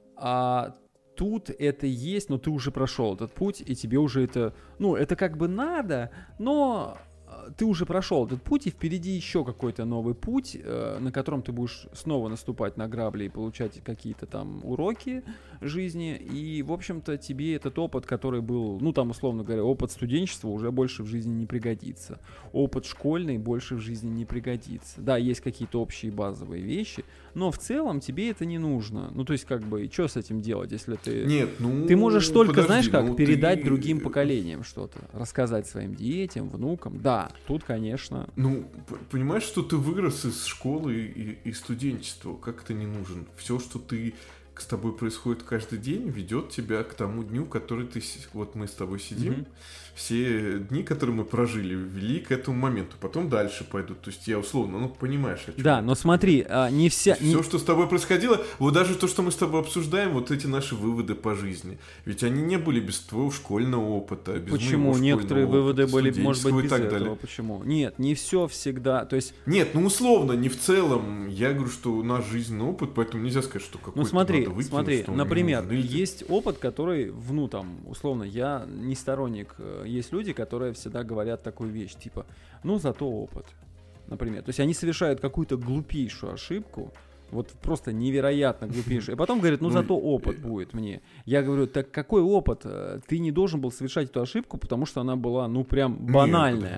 а тут это есть, но ты уже прошел этот путь, и тебе уже это... Ну, это как бы надо, но ты уже прошел этот путь, и впереди еще какой-то новый путь, на котором ты будешь снова наступать на грабли и получать какие-то там уроки жизни. И, в общем-то, тебе этот опыт, который был, ну, там, условно говоря, опыт студенчества уже больше в жизни не пригодится. Опыт школьный больше в жизни не пригодится. Да, есть какие-то общие базовые вещи, но в целом тебе это не нужно. Ну, то есть, как бы, и что с этим делать, если ты... Нет, ну... Ты можешь только, знаешь, как, передать другим поколениям что-то. Рассказать своим детям, внукам. Да, тут, конечно... Ну, понимаешь, что ты вырос из школы и студенчества. Как это не нужен? Все, что с тобой происходит каждый день, ведет тебя к тому дню, который ты... Вот мы с тобой сидим, все дни, которые мы прожили, вели к этому моменту. Потом дальше пойдут. То есть я условно, ну, понимаешь, о чем. Да, но смотри, не вся... Все, что с тобой происходило, вот даже то, что мы с тобой обсуждаем, вот эти наши выводы по жизни. Ведь они не были без твоего школьного опыта, без Почему? моего Некоторые выводы опыта, были, может быть, без этого. Далее. Почему? Нет, не все всегда. То есть... Нет, ну условно, не в целом. Я говорю, что у нас жизненный опыт, поэтому нельзя сказать, что какой-то надо выкинуть. Смотри, например, есть опыт, который, ну там, условно, я не сторонник. Есть люди, которые всегда говорят такую вещь, типа, ну зато опыт. Например. То есть они совершают какую-то глупейшую ошибку, вот просто невероятно глупейшую. И потом говорят, ну зато опыт будет мне. Я говорю, так какой опыт? Ты не должен был совершать эту ошибку, потому что она была, ну прям банальная.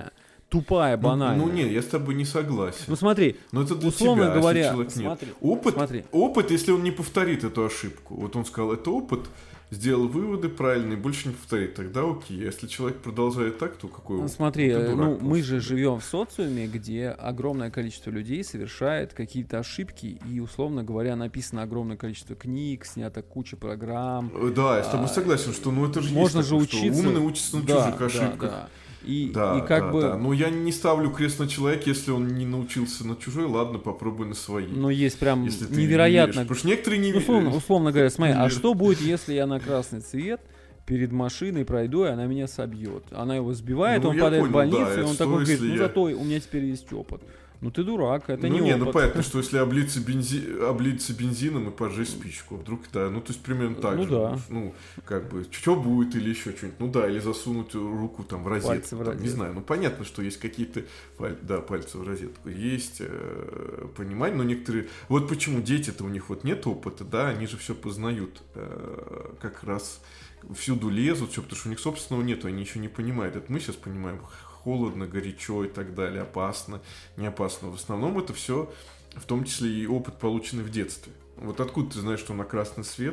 тупая, банальная. Ну нет, я с тобой не согласен. Ну смотри, но это для условно тебя, говоря, если человек смотри, нет. Опыт, если он не повторит эту ошибку. Вот он сказал, это опыт, сделал выводы правильные, больше не повторит, тогда окей. Если человек продолжает так, то какой опыт? Смотри, дурак, мы же живем в социуме, где огромное количество людей совершает какие-то ошибки, и, условно говоря, написано огромное количество книг, снято куча программ. Да, я с тобой согласен, что это же можно есть же такое, учиться. Что умный учится на чужих ошибках. Да. И как бы... Но я не ставлю крест на человека, если он не научился на чужой, ладно, попробуй на своей. Но есть прям если невероятно... Потому что некоторые не верят. Условно говоря, смотри, а что будет, если я на красный цвет перед машиной пройду, и она меня собьет? Она его сбивает, он падает в больницу, и он такой говорит, зато у меня теперь есть опыт. Ну ты дурак, это не опыт. Ну понятно, что если облиться бензином и поджечь спичку, вдруг, да, то есть примерно так же. Да. Что будет или еще что-нибудь, или засунуть руку там в розетку, не знаю, понятно, что есть какие-то, пальцы в розетку, есть понимание, но некоторые, вот почему дети-то у них нет опыта, они же все познают, как раз всюду лезут, потому что у них собственного нету, они еще не понимают, это мы сейчас понимаем, холодно, горячо и так далее, опасно, не опасно. В основном это все, в том числе и опыт, полученный в детстве. Вот откуда ты знаешь, что на красный свет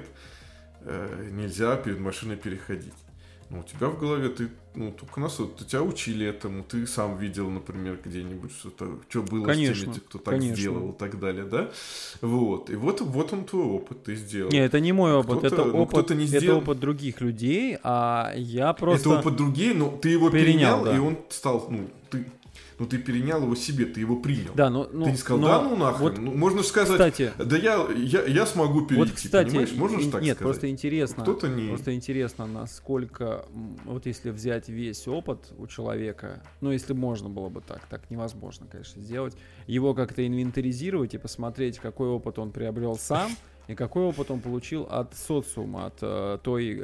нельзя перед машиной переходить? У тебя в голове, только тебя учили этому, ты сам видел, например, где-нибудь что было с теми, кто так сделал и так далее, да? Вот. И вот он твой опыт, ты сделал. Нет, это не мой опыт, это опыт других людей, а я просто... Это опыт других, но ты его перенял, и он стал, ты перенял его себе, ты его принял. Да, ты не сказал, нахрен. Можно же сказать, кстати, да я смогу перейти, кстати, понимаешь? Можно же так сказать? Нет, просто интересно. Кто-то не... Просто интересно, насколько, если взять весь опыт у человека, если можно было бы так невозможно, конечно, сделать, его как-то инвентаризировать и посмотреть, какой опыт он приобрел сам, и какой опыт он получил от социума, от той,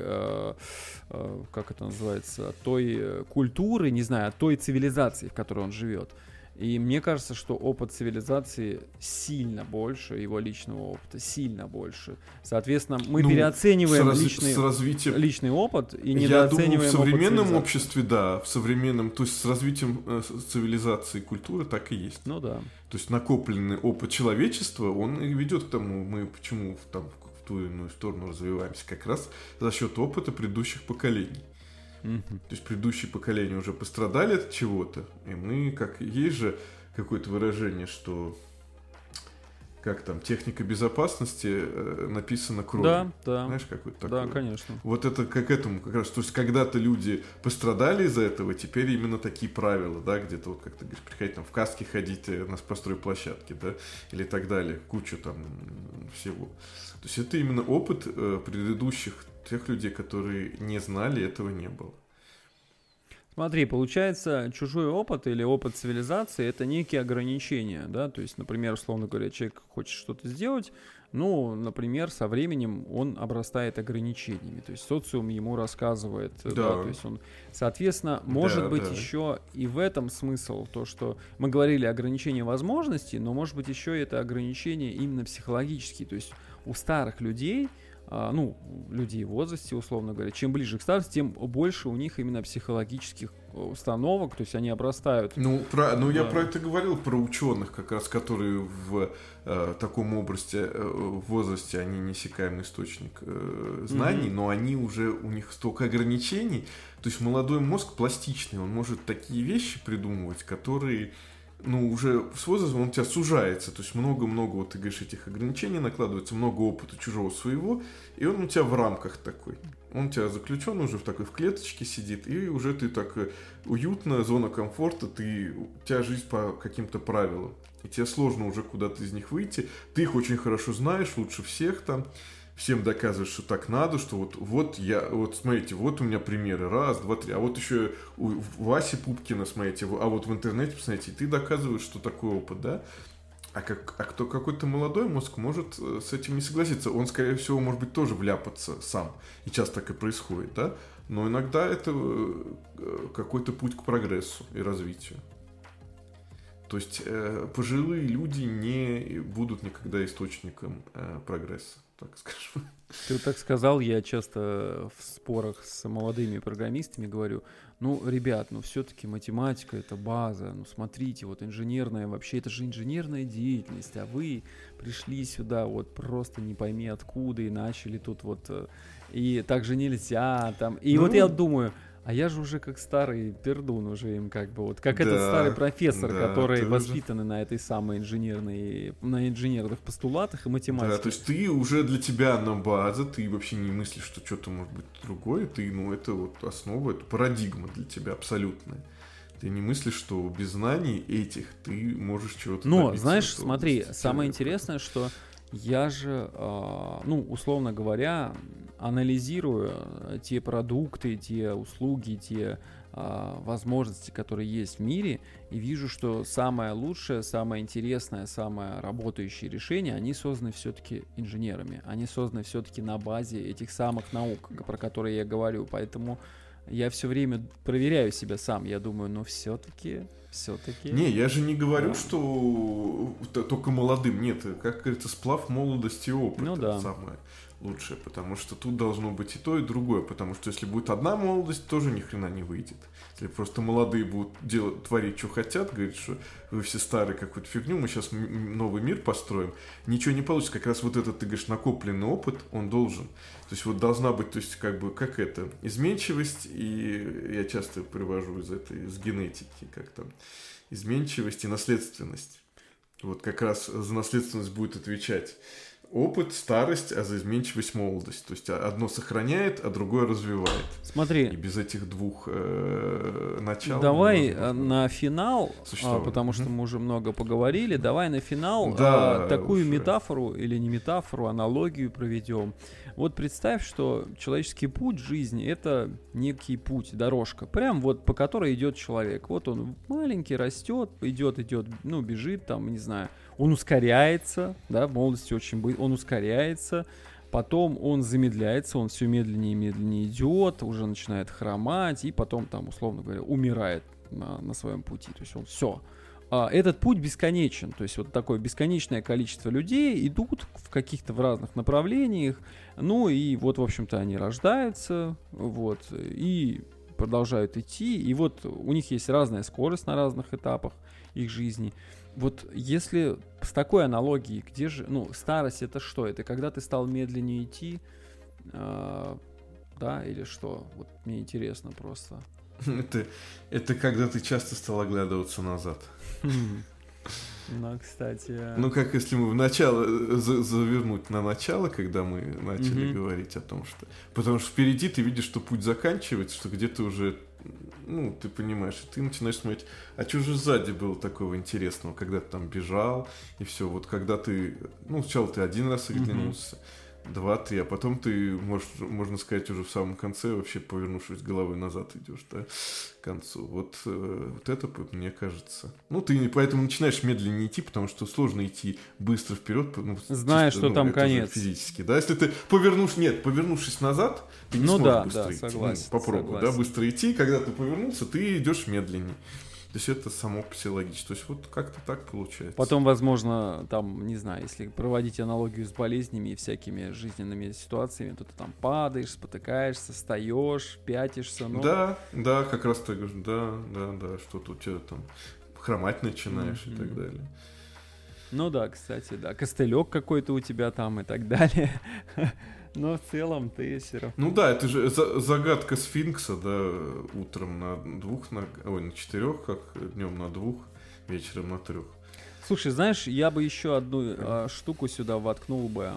как это называется, от той культуры, не знаю, от той цивилизации, в которой он живет. И мне кажется, что опыт цивилизации сильно больше его личного опыта, сильно больше. Соответственно, мы переоцениваем личный опыт и недооцениваем опыт цивилизации. Я думаю, в современном обществе, в современном, то есть с развитием цивилизации и культуры так и есть. Ну да. То есть накопленный опыт человечества, он и ведет к тому, мы почему в ту или иную сторону развиваемся, как раз за счет опыта предыдущих поколений. То есть предыдущие поколения уже пострадали от чего-то, и мы, есть же какое-то выражение, что техника безопасности написана кровью. Да. Знаешь, какое-то такое? Да, конечно. Вот это как этому как раз. То есть когда-то люди пострадали из-за этого, теперь именно такие правила, где-то как ты говоришь, приходить в каске ходить на стройплощадке, или так далее, кучу всего. То есть это именно опыт предыдущих тех людей, которые не знали, этого не было. Смотри, получается, чужой опыт или опыт цивилизации — это некие ограничения, то есть, например, условно говоря, человек хочет что-то сделать, например, со временем он обрастает ограничениями, то есть социум ему рассказывает, то есть он, соответственно, может быть еще и в этом смысл, то, что мы говорили ограничения возможностей, но может быть еще это ограничения именно психологические, то есть у старых людей, людей в возрасте, условно говоря, чем ближе к старости, тем больше у них именно психологических установок, то есть они обрастают. Я про это говорил, про ученых, как раз, которые в таком возрасте, они неиссякаемый источник знаний, но они уже, у них столько ограничений, то есть молодой мозг пластичный, он может такие вещи придумывать, которые... уже с возрастом он у тебя сужается, то есть много-много, ты говоришь, этих ограничений накладывается, много опыта чужого своего, и он у тебя в рамках такой. Он у тебя заключен уже в клеточке сидит, и уже ты так уютно, зона комфорта, у тебя жизнь по каким-то правилам. И тебе сложно уже куда-то из них выйти, ты их очень хорошо знаешь, лучше всех всем доказываешь, что так надо, что смотрите, вот у меня примеры, 1, 2, 3, а вот еще у Васи Пупкина, смотрите, а вот в интернете, посмотрите, ты доказываешь, что такой опыт, да? Какой-то молодой мозг может с этим не согласиться, он, скорее всего, может быть, тоже вляпаться сам, и часто так и происходит, да? Но иногда это какой-то путь к прогрессу и развитию. То есть пожилые люди не будут никогда источником прогресса. так скажу. Ты вот так сказал, я часто в спорах с молодыми программистами говорю, ну, ребят, ну, все-таки математика — это база, ну, смотрите, вот инженерная, вообще, это же инженерная деятельность, а вы пришли сюда вот просто не пойми откуда и начали тут вот, и так же нельзя, там, и вот я думаю... А я же уже как старый пердун уже им как бы вот, как этот старый профессор, который воспитанный на этой самой на инженерных постулатах и математике. Да, то есть ты уже для тебя на база, ты вообще не мыслишь, что что-то может быть другое, ты, ну, это вот основа, это парадигма для тебя абсолютная. Ты не мыслишь, что без знаний этих ты можешь чего-то добиться. Но, знаешь, смотри, самое интересное, что я же, ну, условно говоря, анализируя те продукты, те услуги, те возможности, которые есть в мире, и вижу, что самое лучшее, самое интересное, самое работающее решение, они созданы все-таки инженерами, они созданы все-таки на базе этих самых наук, про которые я говорю, поэтому я все время проверяю себя сам, я думаю, ну все-таки... Не, я же не говорю, что только молодым. Нет, как говорится, сплав молодости и опыта. Ну, да. Самое лучшее, потому что тут должно быть и то, и другое. Потому что если будет одна молодость, тоже ни хрена не выйдет. Если просто молодые будут творить, что хотят, говорить, что вы все старые, какую-то фигню, мы сейчас новый мир построим, ничего не получится. Как раз вот этот, ты говоришь, накопленный опыт, он должен. То есть вот должна быть, то есть как бы, как это, изменчивость, и я часто привожу из генетики, как там, изменчивость и наследственность. Вот как раз за наследственность будет отвечать опыт, старость, а за изменчивость молодость. То есть одно сохраняет, а другое развивает. Смотри. И без этих двух начал... Давай на финал, потому что мы уже много поговорили, давай на финал такую метафору, или не метафору, аналогию проведем. Вот представь, что человеческий путь жизни — это некий путь, дорожка, прям вот по которой идет человек. Вот он маленький, растет, идет, ну, бежит, там, не знаю, он ускоряется, да, в молодости очень быстро, он ускоряется, потом он замедляется, он все медленнее и медленнее идет, уже начинает хромать, и потом, там, условно говоря, умирает на своем пути. То есть он все. Этот путь бесконечен, то есть вот такое бесконечное количество людей идут в каких-то в разных направлениях, ну и вот, в общем-то, они рождаются, вот, и продолжают идти, и вот у них есть разная скорость на разных этапах их жизни. Вот если с такой аналогией, где же, ну, старость — это что? Это когда ты стал медленнее идти, да, или что? Вот мне интересно просто. Это когда ты часто стал оглядываться назад. Ну, кстати... Ну, как если мы в начало, завернуть на начало, когда мы начали говорить о том, что... Потому что впереди ты видишь, что путь заканчивается, что где-то уже... Ну, ты понимаешь, и ты начинаешь смотреть, а что же сзади было такого интересного, когда ты там бежал, и все. Вот когда ты... Ну, сначала ты один раз оглянулся, 2-3, а потом ты, можно сказать, уже в самом конце, вообще повернувшись головой назад идешь, да, к концу. Вот это, мне кажется. Ну, ты поэтому начинаешь медленнее идти, потому что сложно идти быстро вперед. Ну, знаешь, что там конец. Физически, да. Если ты повернувшись назад, ты не сможешь быстро идти. Согласен, попробуй, да, быстро идти. Когда ты повернулся, ты идешь медленнее. То есть это само по себе логично. То есть вот как-то так получается. Потом, возможно, там, не знаю, если проводить аналогию с болезнями и всякими жизненными ситуациями, то ты там падаешь, спотыкаешься, встаешь, пятишься. Ну... Да, как раз ты говоришь, да, что-то у тебя там хромать начинаешь и так далее. Ну да, кстати, да, костылек какой-то у тебя там и так далее. Но в целом ты все равно... Ну да, это же загадка сфинкса, да, утром на 4, как днем на 2, вечером на 3. Слушай, знаешь, я бы еще одну штуку сюда воткнул бы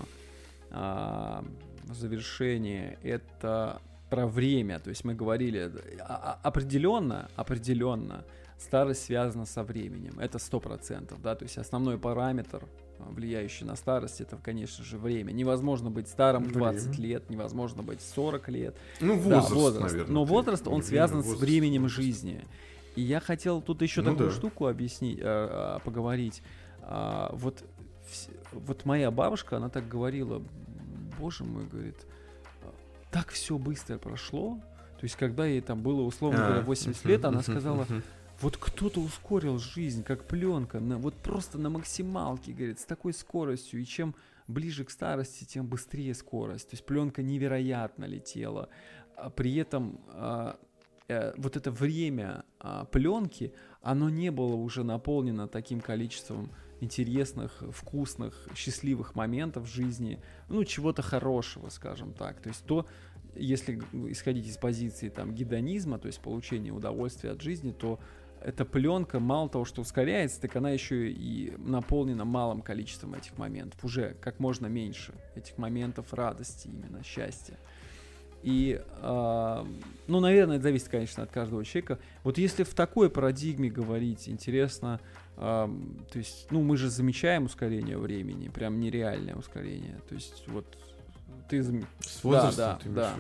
в завершение. Это про время. То есть мы говорили, определенно старость связана со временем. Это 100%, да, то есть основной параметр, влияющий на старость, это, конечно же, время. Невозможно быть старым в 20 лет, невозможно быть 40 лет. Ну, возраст, наверное. Но возраст, он связан с временем жизни. И я хотел тут еще такую штуку объяснить, поговорить. Вот моя бабушка, она так говорила, боже мой, говорит, так все быстро прошло. То есть, когда ей там было, условно говоря, 80 лет, она сказала... Вот кто-то ускорил жизнь, как пленка, вот просто на максималке, говорит, с такой скоростью. И чем ближе к старости, тем быстрее скорость. То есть пленка невероятно летела. При этом вот это время пленки, оно не было уже наполнено таким количеством интересных, вкусных, счастливых моментов в жизни, ну, чего-то хорошего, скажем так. То есть если исходить из позиции там гедонизма, то есть получения удовольствия от жизни, то эта пленка мало того, что ускоряется, так она еще и наполнена малым количеством этих моментов, уже как можно меньше этих моментов радости, именно счастья. И, ну, наверное, это зависит, конечно, от каждого человека. Вот если в такой парадигме говорить, интересно, то есть, ну, мы же замечаем ускорение времени, прям нереальное ускорение. То есть, вот ты с возрастом ты да.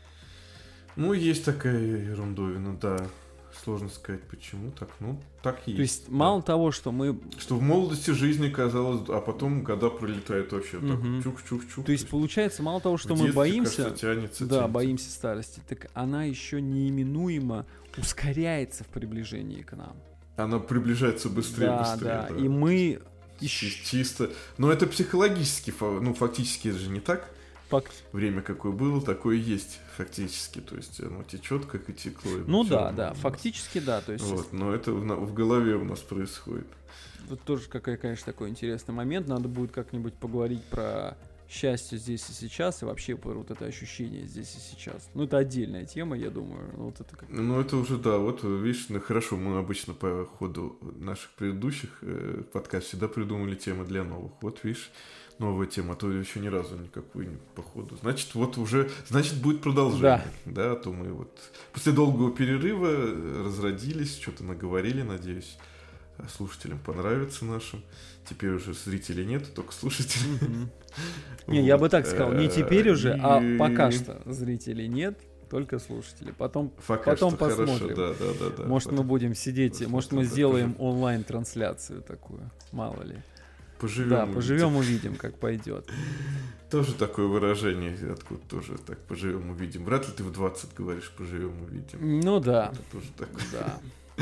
Ну, есть такая ерундовина, да. Сложно сказать, почему так. Ну, так есть. То есть, мало того, что мы... Что в молодости жизни казалось, а потом года пролетают вообще так чух-чух-чух. То есть, получается, мало того, что мы боимся... Кажется, тянется. Боимся старости, так она еще неименуемо ускоряется в приближении к нам. Она приближается быстрее. Да. И мы... Чисто... Но это психологически, ну, фактически это же не так. Время какое было, такое и есть фактически, то есть оно течет, как и текло. Ну да, фактически да. То есть... Вот, но это в голове у нас происходит. Вот тоже, конечно, такой интересный момент. Надо будет как-нибудь поговорить про счастье здесь и сейчас, и вообще про вот это ощущение здесь и сейчас. Ну, это отдельная тема, я думаю. Ну, это уже, да, вот, видишь, ну, хорошо, мы обычно по ходу наших предыдущих подкастов всегда придумали темы для новых. Вот, видишь, новая тема, а то еще ни разу никакую не по ходу. Значит, вот уже, будет продолжение. Да, а то мы вот после долгого перерыва разродились, что-то наговорили, надеюсь, слушателям понравится нашим. Теперь уже зрителей нет, только слушателей. Не, я бы так сказал, не теперь уже, а пока что зрителей нет, только слушатели. Потом посмотрим. Да. Может, мы будем сидеть, может, мы сделаем онлайн-трансляцию такую, мало ли. Поживем, увидим, как пойдет. Тоже такое выражение, откуда тоже так, поживем, увидим. Вряд ли ты в 20 говоришь, поживем, увидим. Ну да. Это тоже такое. Да.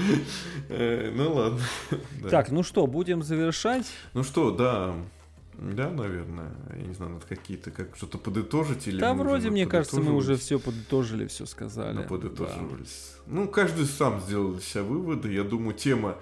Ну ладно. Так, ну что, будем завершать? Ну что, да. Да, наверное. Я не знаю, надо какие-то что-то подытожить или. Да, вроде, мне кажется, мы уже все подытожили, все сказали. Подытоживались. Да. Ну, каждый сам сделал для себя выводы. Я думаю, тема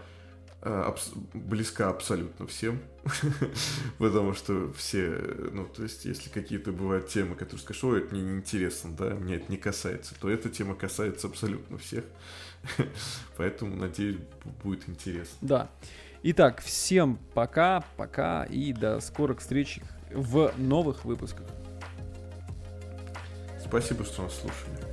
близка абсолютно всем. Потому что все, ну, то есть, если какие-то бывают темы, которые скажешь, ой, это мне неинтересно, да, меня это не касается, то эта тема касается абсолютно всех. Поэтому, надеюсь, будет интересно. Да. Итак, всем пока и до скорых встреч в новых выпусках. Спасибо, что нас слушали.